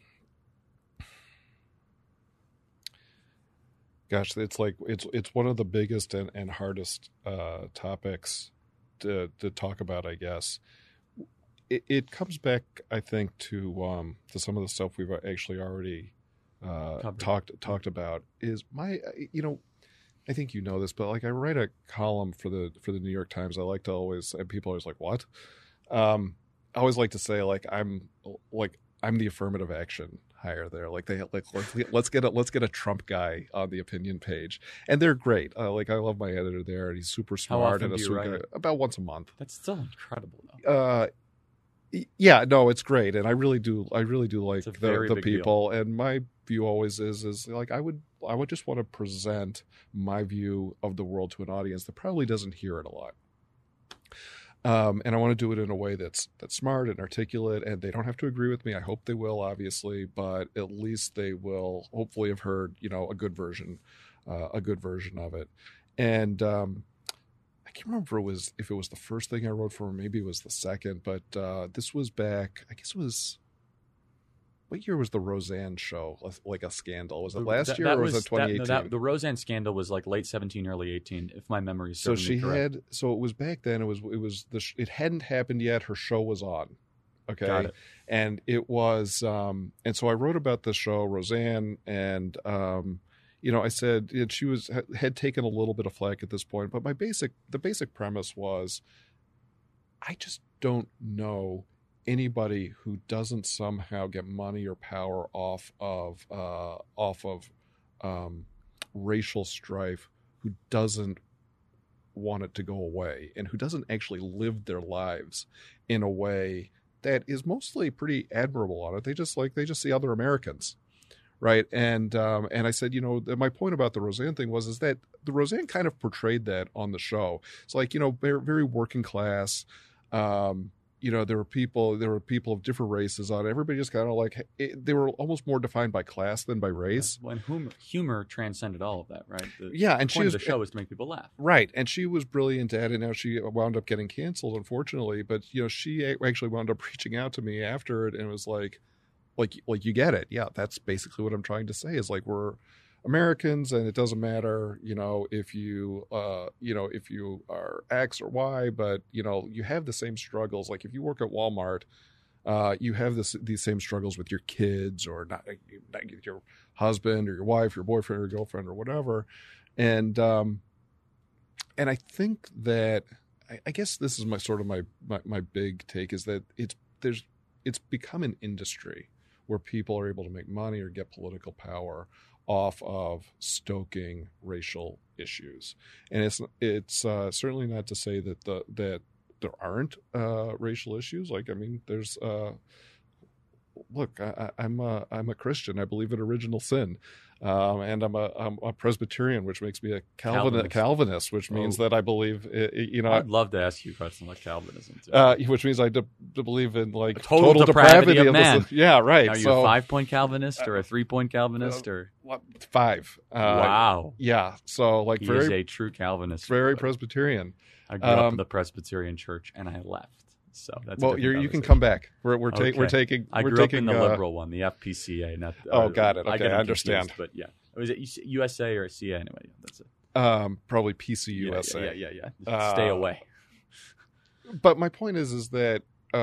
gosh, it's one of the biggest and hardest topics to talk about, I guess. It comes back, I think, to some of the stuff we've actually already talked about. Is I think you know this, but like I write a column for the New York Times. I like to always, and people are always like, what? I always like to say I'm the affirmative action hire there. Let's get a Trump guy on the opinion page, and they're great. I love my editor there, and he's super smart.
How often do you write?
About once a month.
That's still incredible, though.
Yeah, no, it's great, and I really do like the people.
Deal.
And my view always is like I would just want to present my view of the world to an audience that probably doesn't hear it a lot. And I want to do it in a way that's smart and articulate, and they don't have to agree with me. I hope they will, obviously, but at least they will hopefully have heard, a good version of it. And I can't remember if it was the first thing I wrote for him, maybe it was the second, but this was back, I guess it was, what year was the Roseanne show, like a scandal? Was it last year or was it 2018?
The Roseanne scandal was like late 17, early 18, if my memory is correct.
So it was back then. It hadn't happened yet. Her show was on. Okay.
Got it.
And it was, and so I wrote about the show, Roseanne, and, I said she had taken a little bit of flack at this point, but the basic premise was, I just don't know anybody who doesn't somehow get money or power off of racial strife, who doesn't want it to go away, and who doesn't actually live their lives in a way that is mostly pretty admirable on it. They just see other Americans, right? And I said, my point about the Roseanne thing is that the Roseanne kind of portrayed that on the show. It's like, very, very working class. There were people of different races on it. Everybody just kind of they were almost more defined by class than by race.
When humor transcended all of that, right?
And
the point of the show was to make people laugh.
Right. And she was brilliant at it. Now she wound up getting canceled, unfortunately. But, she actually wound up reaching out to me after it and was like, you get it. Yeah, that's basically what I'm trying to say is we're Americans, and it doesn't matter, if you are X or Y, but you have the same struggles. Like if you work at Walmart, you have these same struggles with your kids, or not your husband or your wife, your boyfriend or girlfriend or whatever. And I think that I guess this is my big take is that it's become an industry where people are able to make money or get political power off of stoking racial issues. And it's certainly not to say that that there aren't racial issues. There's look, I'm a Christian. I believe in original sin, and I'm a Presbyterian, which makes me a Calvinist, which means that I believe.
I'd love to ask you questions like Calvinism too.
Which means I believe in
total depravity of man.
Yeah, right.
Are you a 5-point Calvinist or a 3-point Calvinist or
5?
Wow.
Yeah. So
he is a true Calvinist.
Very Presbyterian.
I grew up in the Presbyterian church and I left. So that's
you can come back. We're taking.
I grew up in the liberal one, the FPCA. Not.
Got it. Okay, I understand.
But yeah, was it USA or CA anyway? That's it.
Probably PCUSA.
Yeah. Stay away.
But my point is that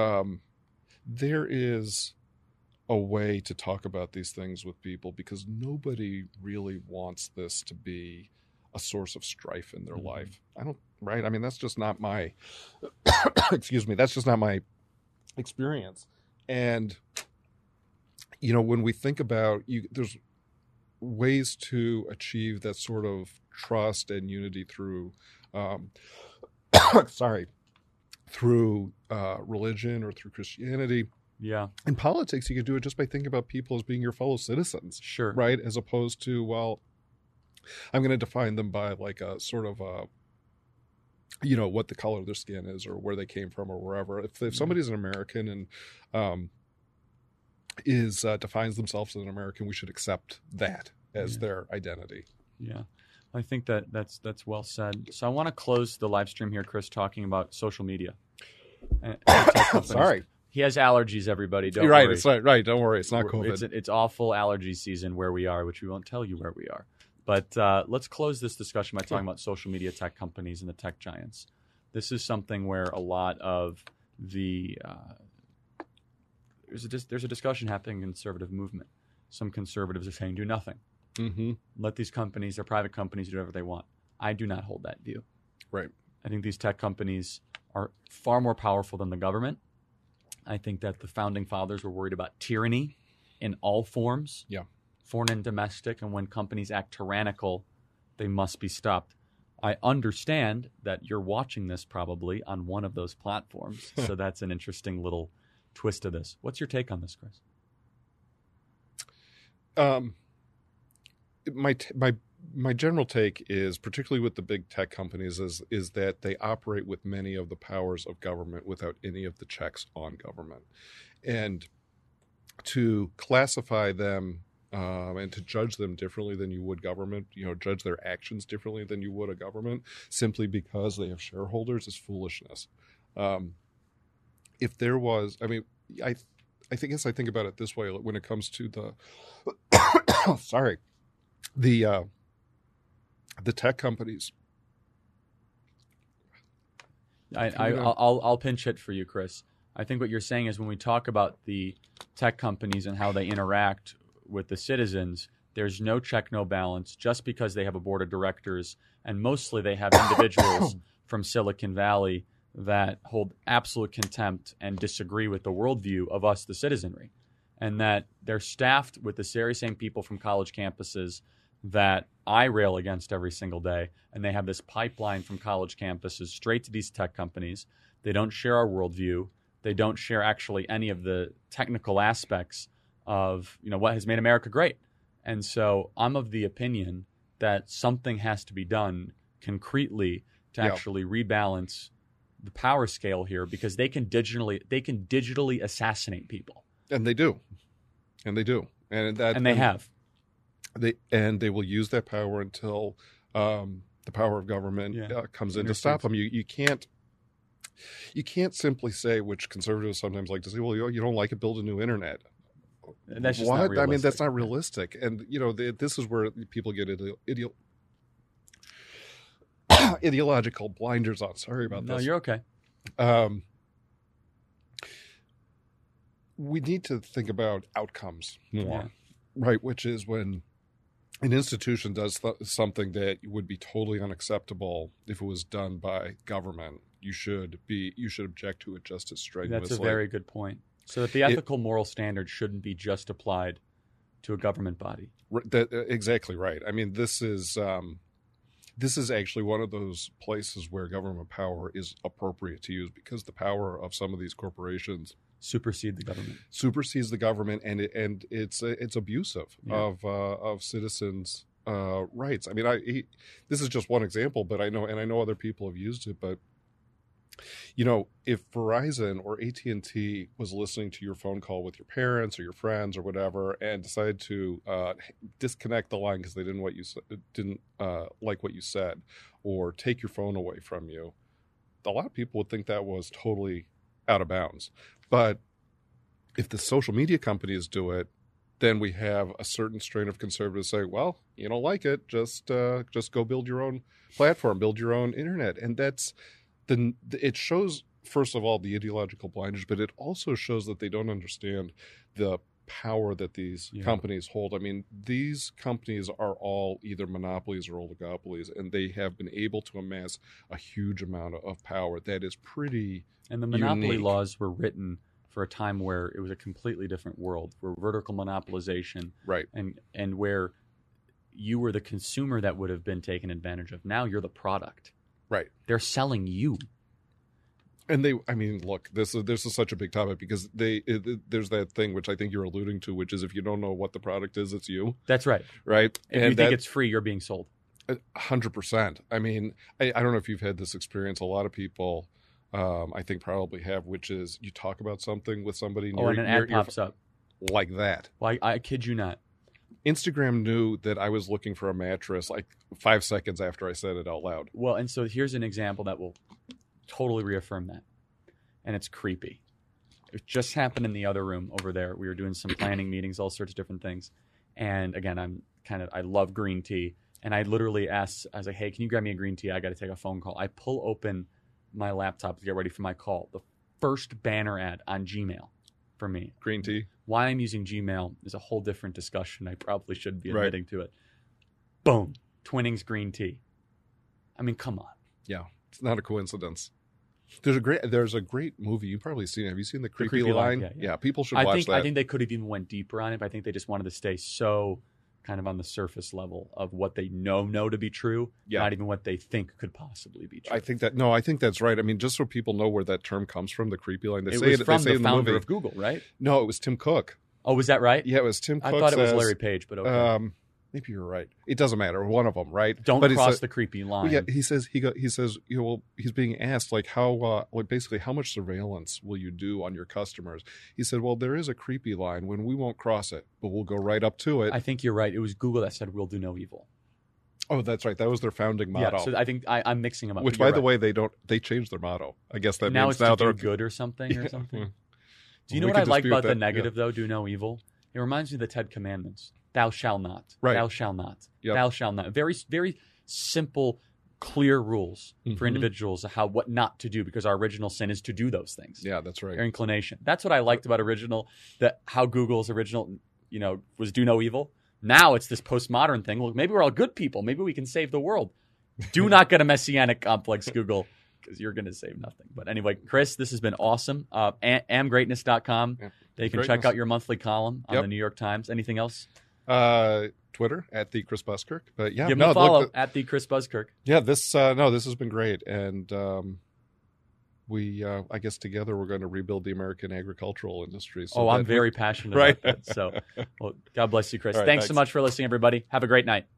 there is a way to talk about these things with people, because nobody really wants this to be a source of strife in their life. Right? I mean, that's just not my, excuse me, that's just not my experience. And, when we think about there's ways to achieve that sort of trust and unity through, through religion or through Christianity.
Yeah.
In politics, you can do it just by thinking about people as being your fellow citizens.
Sure.
Right? As opposed to, I'm going to define them by a sort of what the color of their skin is or where they came from or wherever. If somebody's an American and defines themselves as an American, we should accept that as their identity.
Yeah. I think that's well said. So I want to close the live stream here, Chris, talking about social media.
Sorry.
He has allergies, everybody. Don't
You're
worry.
Right. It's right. Don't worry. It's not COVID.
It's awful allergy season where we are, which we won't tell you where we are. But let's close this discussion by talking about social media tech companies and the tech giants. This is something where a lot of the there's a discussion happening in the conservative movement. Some conservatives are saying do nothing.
Mm-hmm.
Let these companies, they're private companies, do whatever they want. I do not hold that view.
Right.
I think these tech companies are far more powerful than the government. I think that the founding fathers were worried about tyranny in all forms.
Yeah.
Foreign and domestic, and when companies act tyrannical, they must be stopped. I understand that you're watching this probably on one of those platforms, so that's an interesting little twist to this. What's your take on this, Chris?
My my general take is, particularly with the big tech companies, is that they operate with many of the powers of government without any of the checks on government. And to classify them and to judge them differently than you would government, judge their actions differently than you would a government simply because they have shareholders is foolishness. If there was, I think about it this way when it comes to the, the tech companies.
I'll pinch hit for you, Chris. I think what you're saying is when we talk about the tech companies and how they interact with the citizens, there's no check, no balance, just because they have a board of directors, and mostly they have individuals from Silicon Valley that hold absolute contempt and disagree with the worldview of us, the citizenry, and that they're staffed with the very same people from college campuses that I rail against every single day, and they have this pipeline from college campuses straight to these tech companies. They don't share our worldview. They don't share actually any of the technical aspects of what has made America great. And so I'm of the opinion that something has to be done concretely to actually rebalance the power scale here, because they can digitally assassinate people.
And they do. And they
have.
They will use that power until the power of government comes in to stop them. You can't simply say, which conservatives sometimes like to say, well, you don't like it, build a new internet.
That's just not realistic.
I mean, that's not realistic. And this is where people get ideological blinders on. Sorry about this.
No, you're okay.
We need to think about outcomes more, right? Which is when an institution does something that would be totally unacceptable if it was done by government. You should object to it just as strenuously.
That's a very good point. So that the ethical moral standard shouldn't be just applied to a government body.
Exactly right. I mean, this is actually one of those places where government power is appropriate to use, because the power of some of these corporations
supersedes the government,
and it's abusive of citizens' rights. I mean, this is just one example, but I know other people have used it, but. If Verizon or AT&T was listening to your phone call with your parents or your friends or whatever, and decided to disconnect the line because they didn't like what you said, or take your phone away from you, a lot of people would think that was totally out of bounds. But if the social media companies do it, then we have a certain strain of conservatives saying, well, you don't like it, just go build your own platform, build your own internet. And it shows, first of all, the ideological blinders, but it also shows that they don't understand the power that these companies hold. I mean, these companies are all either monopolies or oligopolies, and they have been able to amass a huge amount of power that is pretty
And the monopoly laws were written for a time where it was a completely different world, where vertical monopolization,
right,
and where you were the consumer that would have been taken advantage of. Now you're the product.
Right.
They're selling you.
And look, this is such a big topic because there's that thing which I think you're alluding to, which is if you don't know what the product is, it's you.
That's right.
Right.
If you think it's free, you're being sold.
100%. I mean, I don't know if you've had this experience. A lot of people, I think, probably have, which is you talk about something with somebody.
And an ad pops up.
Like that.
Well, I kid you not.
Instagram knew that I was looking for a mattress like 5 seconds after I said it out loud.
Well, and so here's an example that will totally reaffirm that. And it's creepy. It just happened in the other room over there. We were doing some planning meetings, all sorts of different things. And again, I love green tea. And I literally asked, I was like, hey, can you grab me a green tea? I got to take a phone call. I pull open my laptop to get ready for my call. The first banner ad on Gmail for me.
Green tea.
Why I'm using Gmail is a whole different discussion. I probably shouldn't be admitting to it. Boom. Twinings green tea. I mean, come on.
Yeah. It's not a coincidence. There's a great movie. You've probably seen it. Have you seen The Creepy Line? Yeah, people should watch that.
I think they could have even went deeper on it, but I think they just wanted to stay so kind of on the surface level of what they know to be true, not even what they think could possibly be true.
I think that's right. I mean, just so people know where that term comes from, the creepy line.
It was from the founder of Google, right?
No, it was Tim Cook.
Oh, was that right?
Yeah, it was Tim Cook.
I thought it was Larry Page, but okay.
maybe you're right. It doesn't matter. One of them, right?
Don't
but
cross the creepy line.
Yeah, he says well, he's being asked like how basically how much surveillance will you do on your customers? He said, well, there is a creepy line when we won't cross it, but we'll go right up to it.
I think you're right. It was Google that said we'll do no evil.
Oh, that's right. That was their founding motto.
Yeah, so I think I'm mixing them up.
Which, by the way, they changed their motto. I guess that
now
means
it's
now
to
they're
do good or something
yeah.
or something. Do you
Well,
know what I like about
that,
the negative though? Do no evil. It reminds me of the 10 Commandments. Thou shalt not.
Right.
Thou shalt not.
Yep.
Thou shalt not. Very, very simple, clear rules for individuals of what not to do, because our original sin is to do those things.
Yeah, that's right.
Our inclination. That's what I liked about how Google's original, was do no evil. Now it's this postmodern thing. Well, maybe we're all good people. Maybe we can save the world. Do not get a messianic complex, Google, because you're going to save nothing. But anyway, Chris, this has been awesome. Amgreatness.com.
Yeah.
They can check out your monthly column on the New York Times. Anything else?
Twitter at the Chris Buskirk. But yeah,
give him a follow at the Chris Buskirk.
Yeah, this has been great, and we I guess together we're going to rebuild the American agricultural industry. So
I'm very passionate about that. So, well, God bless you, Chris.
Right,
thanks so much for listening, everybody. Have a great night.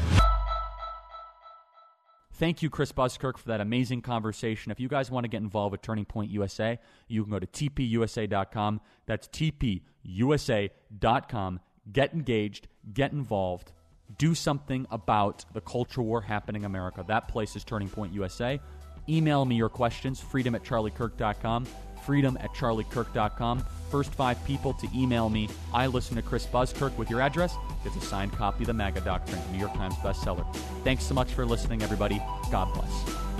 Thank you, Chris Buskirk, for that amazing conversation. If you guys want to get involved with Turning Point USA, you can go to tpusa.com. That's tpusa.com. Get engaged, get involved, do something about the culture war happening in America. That place is Turning Point USA. Email me your questions, freedom@charliekirk.com, freedom@charliekirk.com. First 5 people to email me, I listen to Chris Buskirk, with your address, gets a signed copy of the MAGA Doctrine, New York Times bestseller. Thanks so much for listening, everybody. God bless.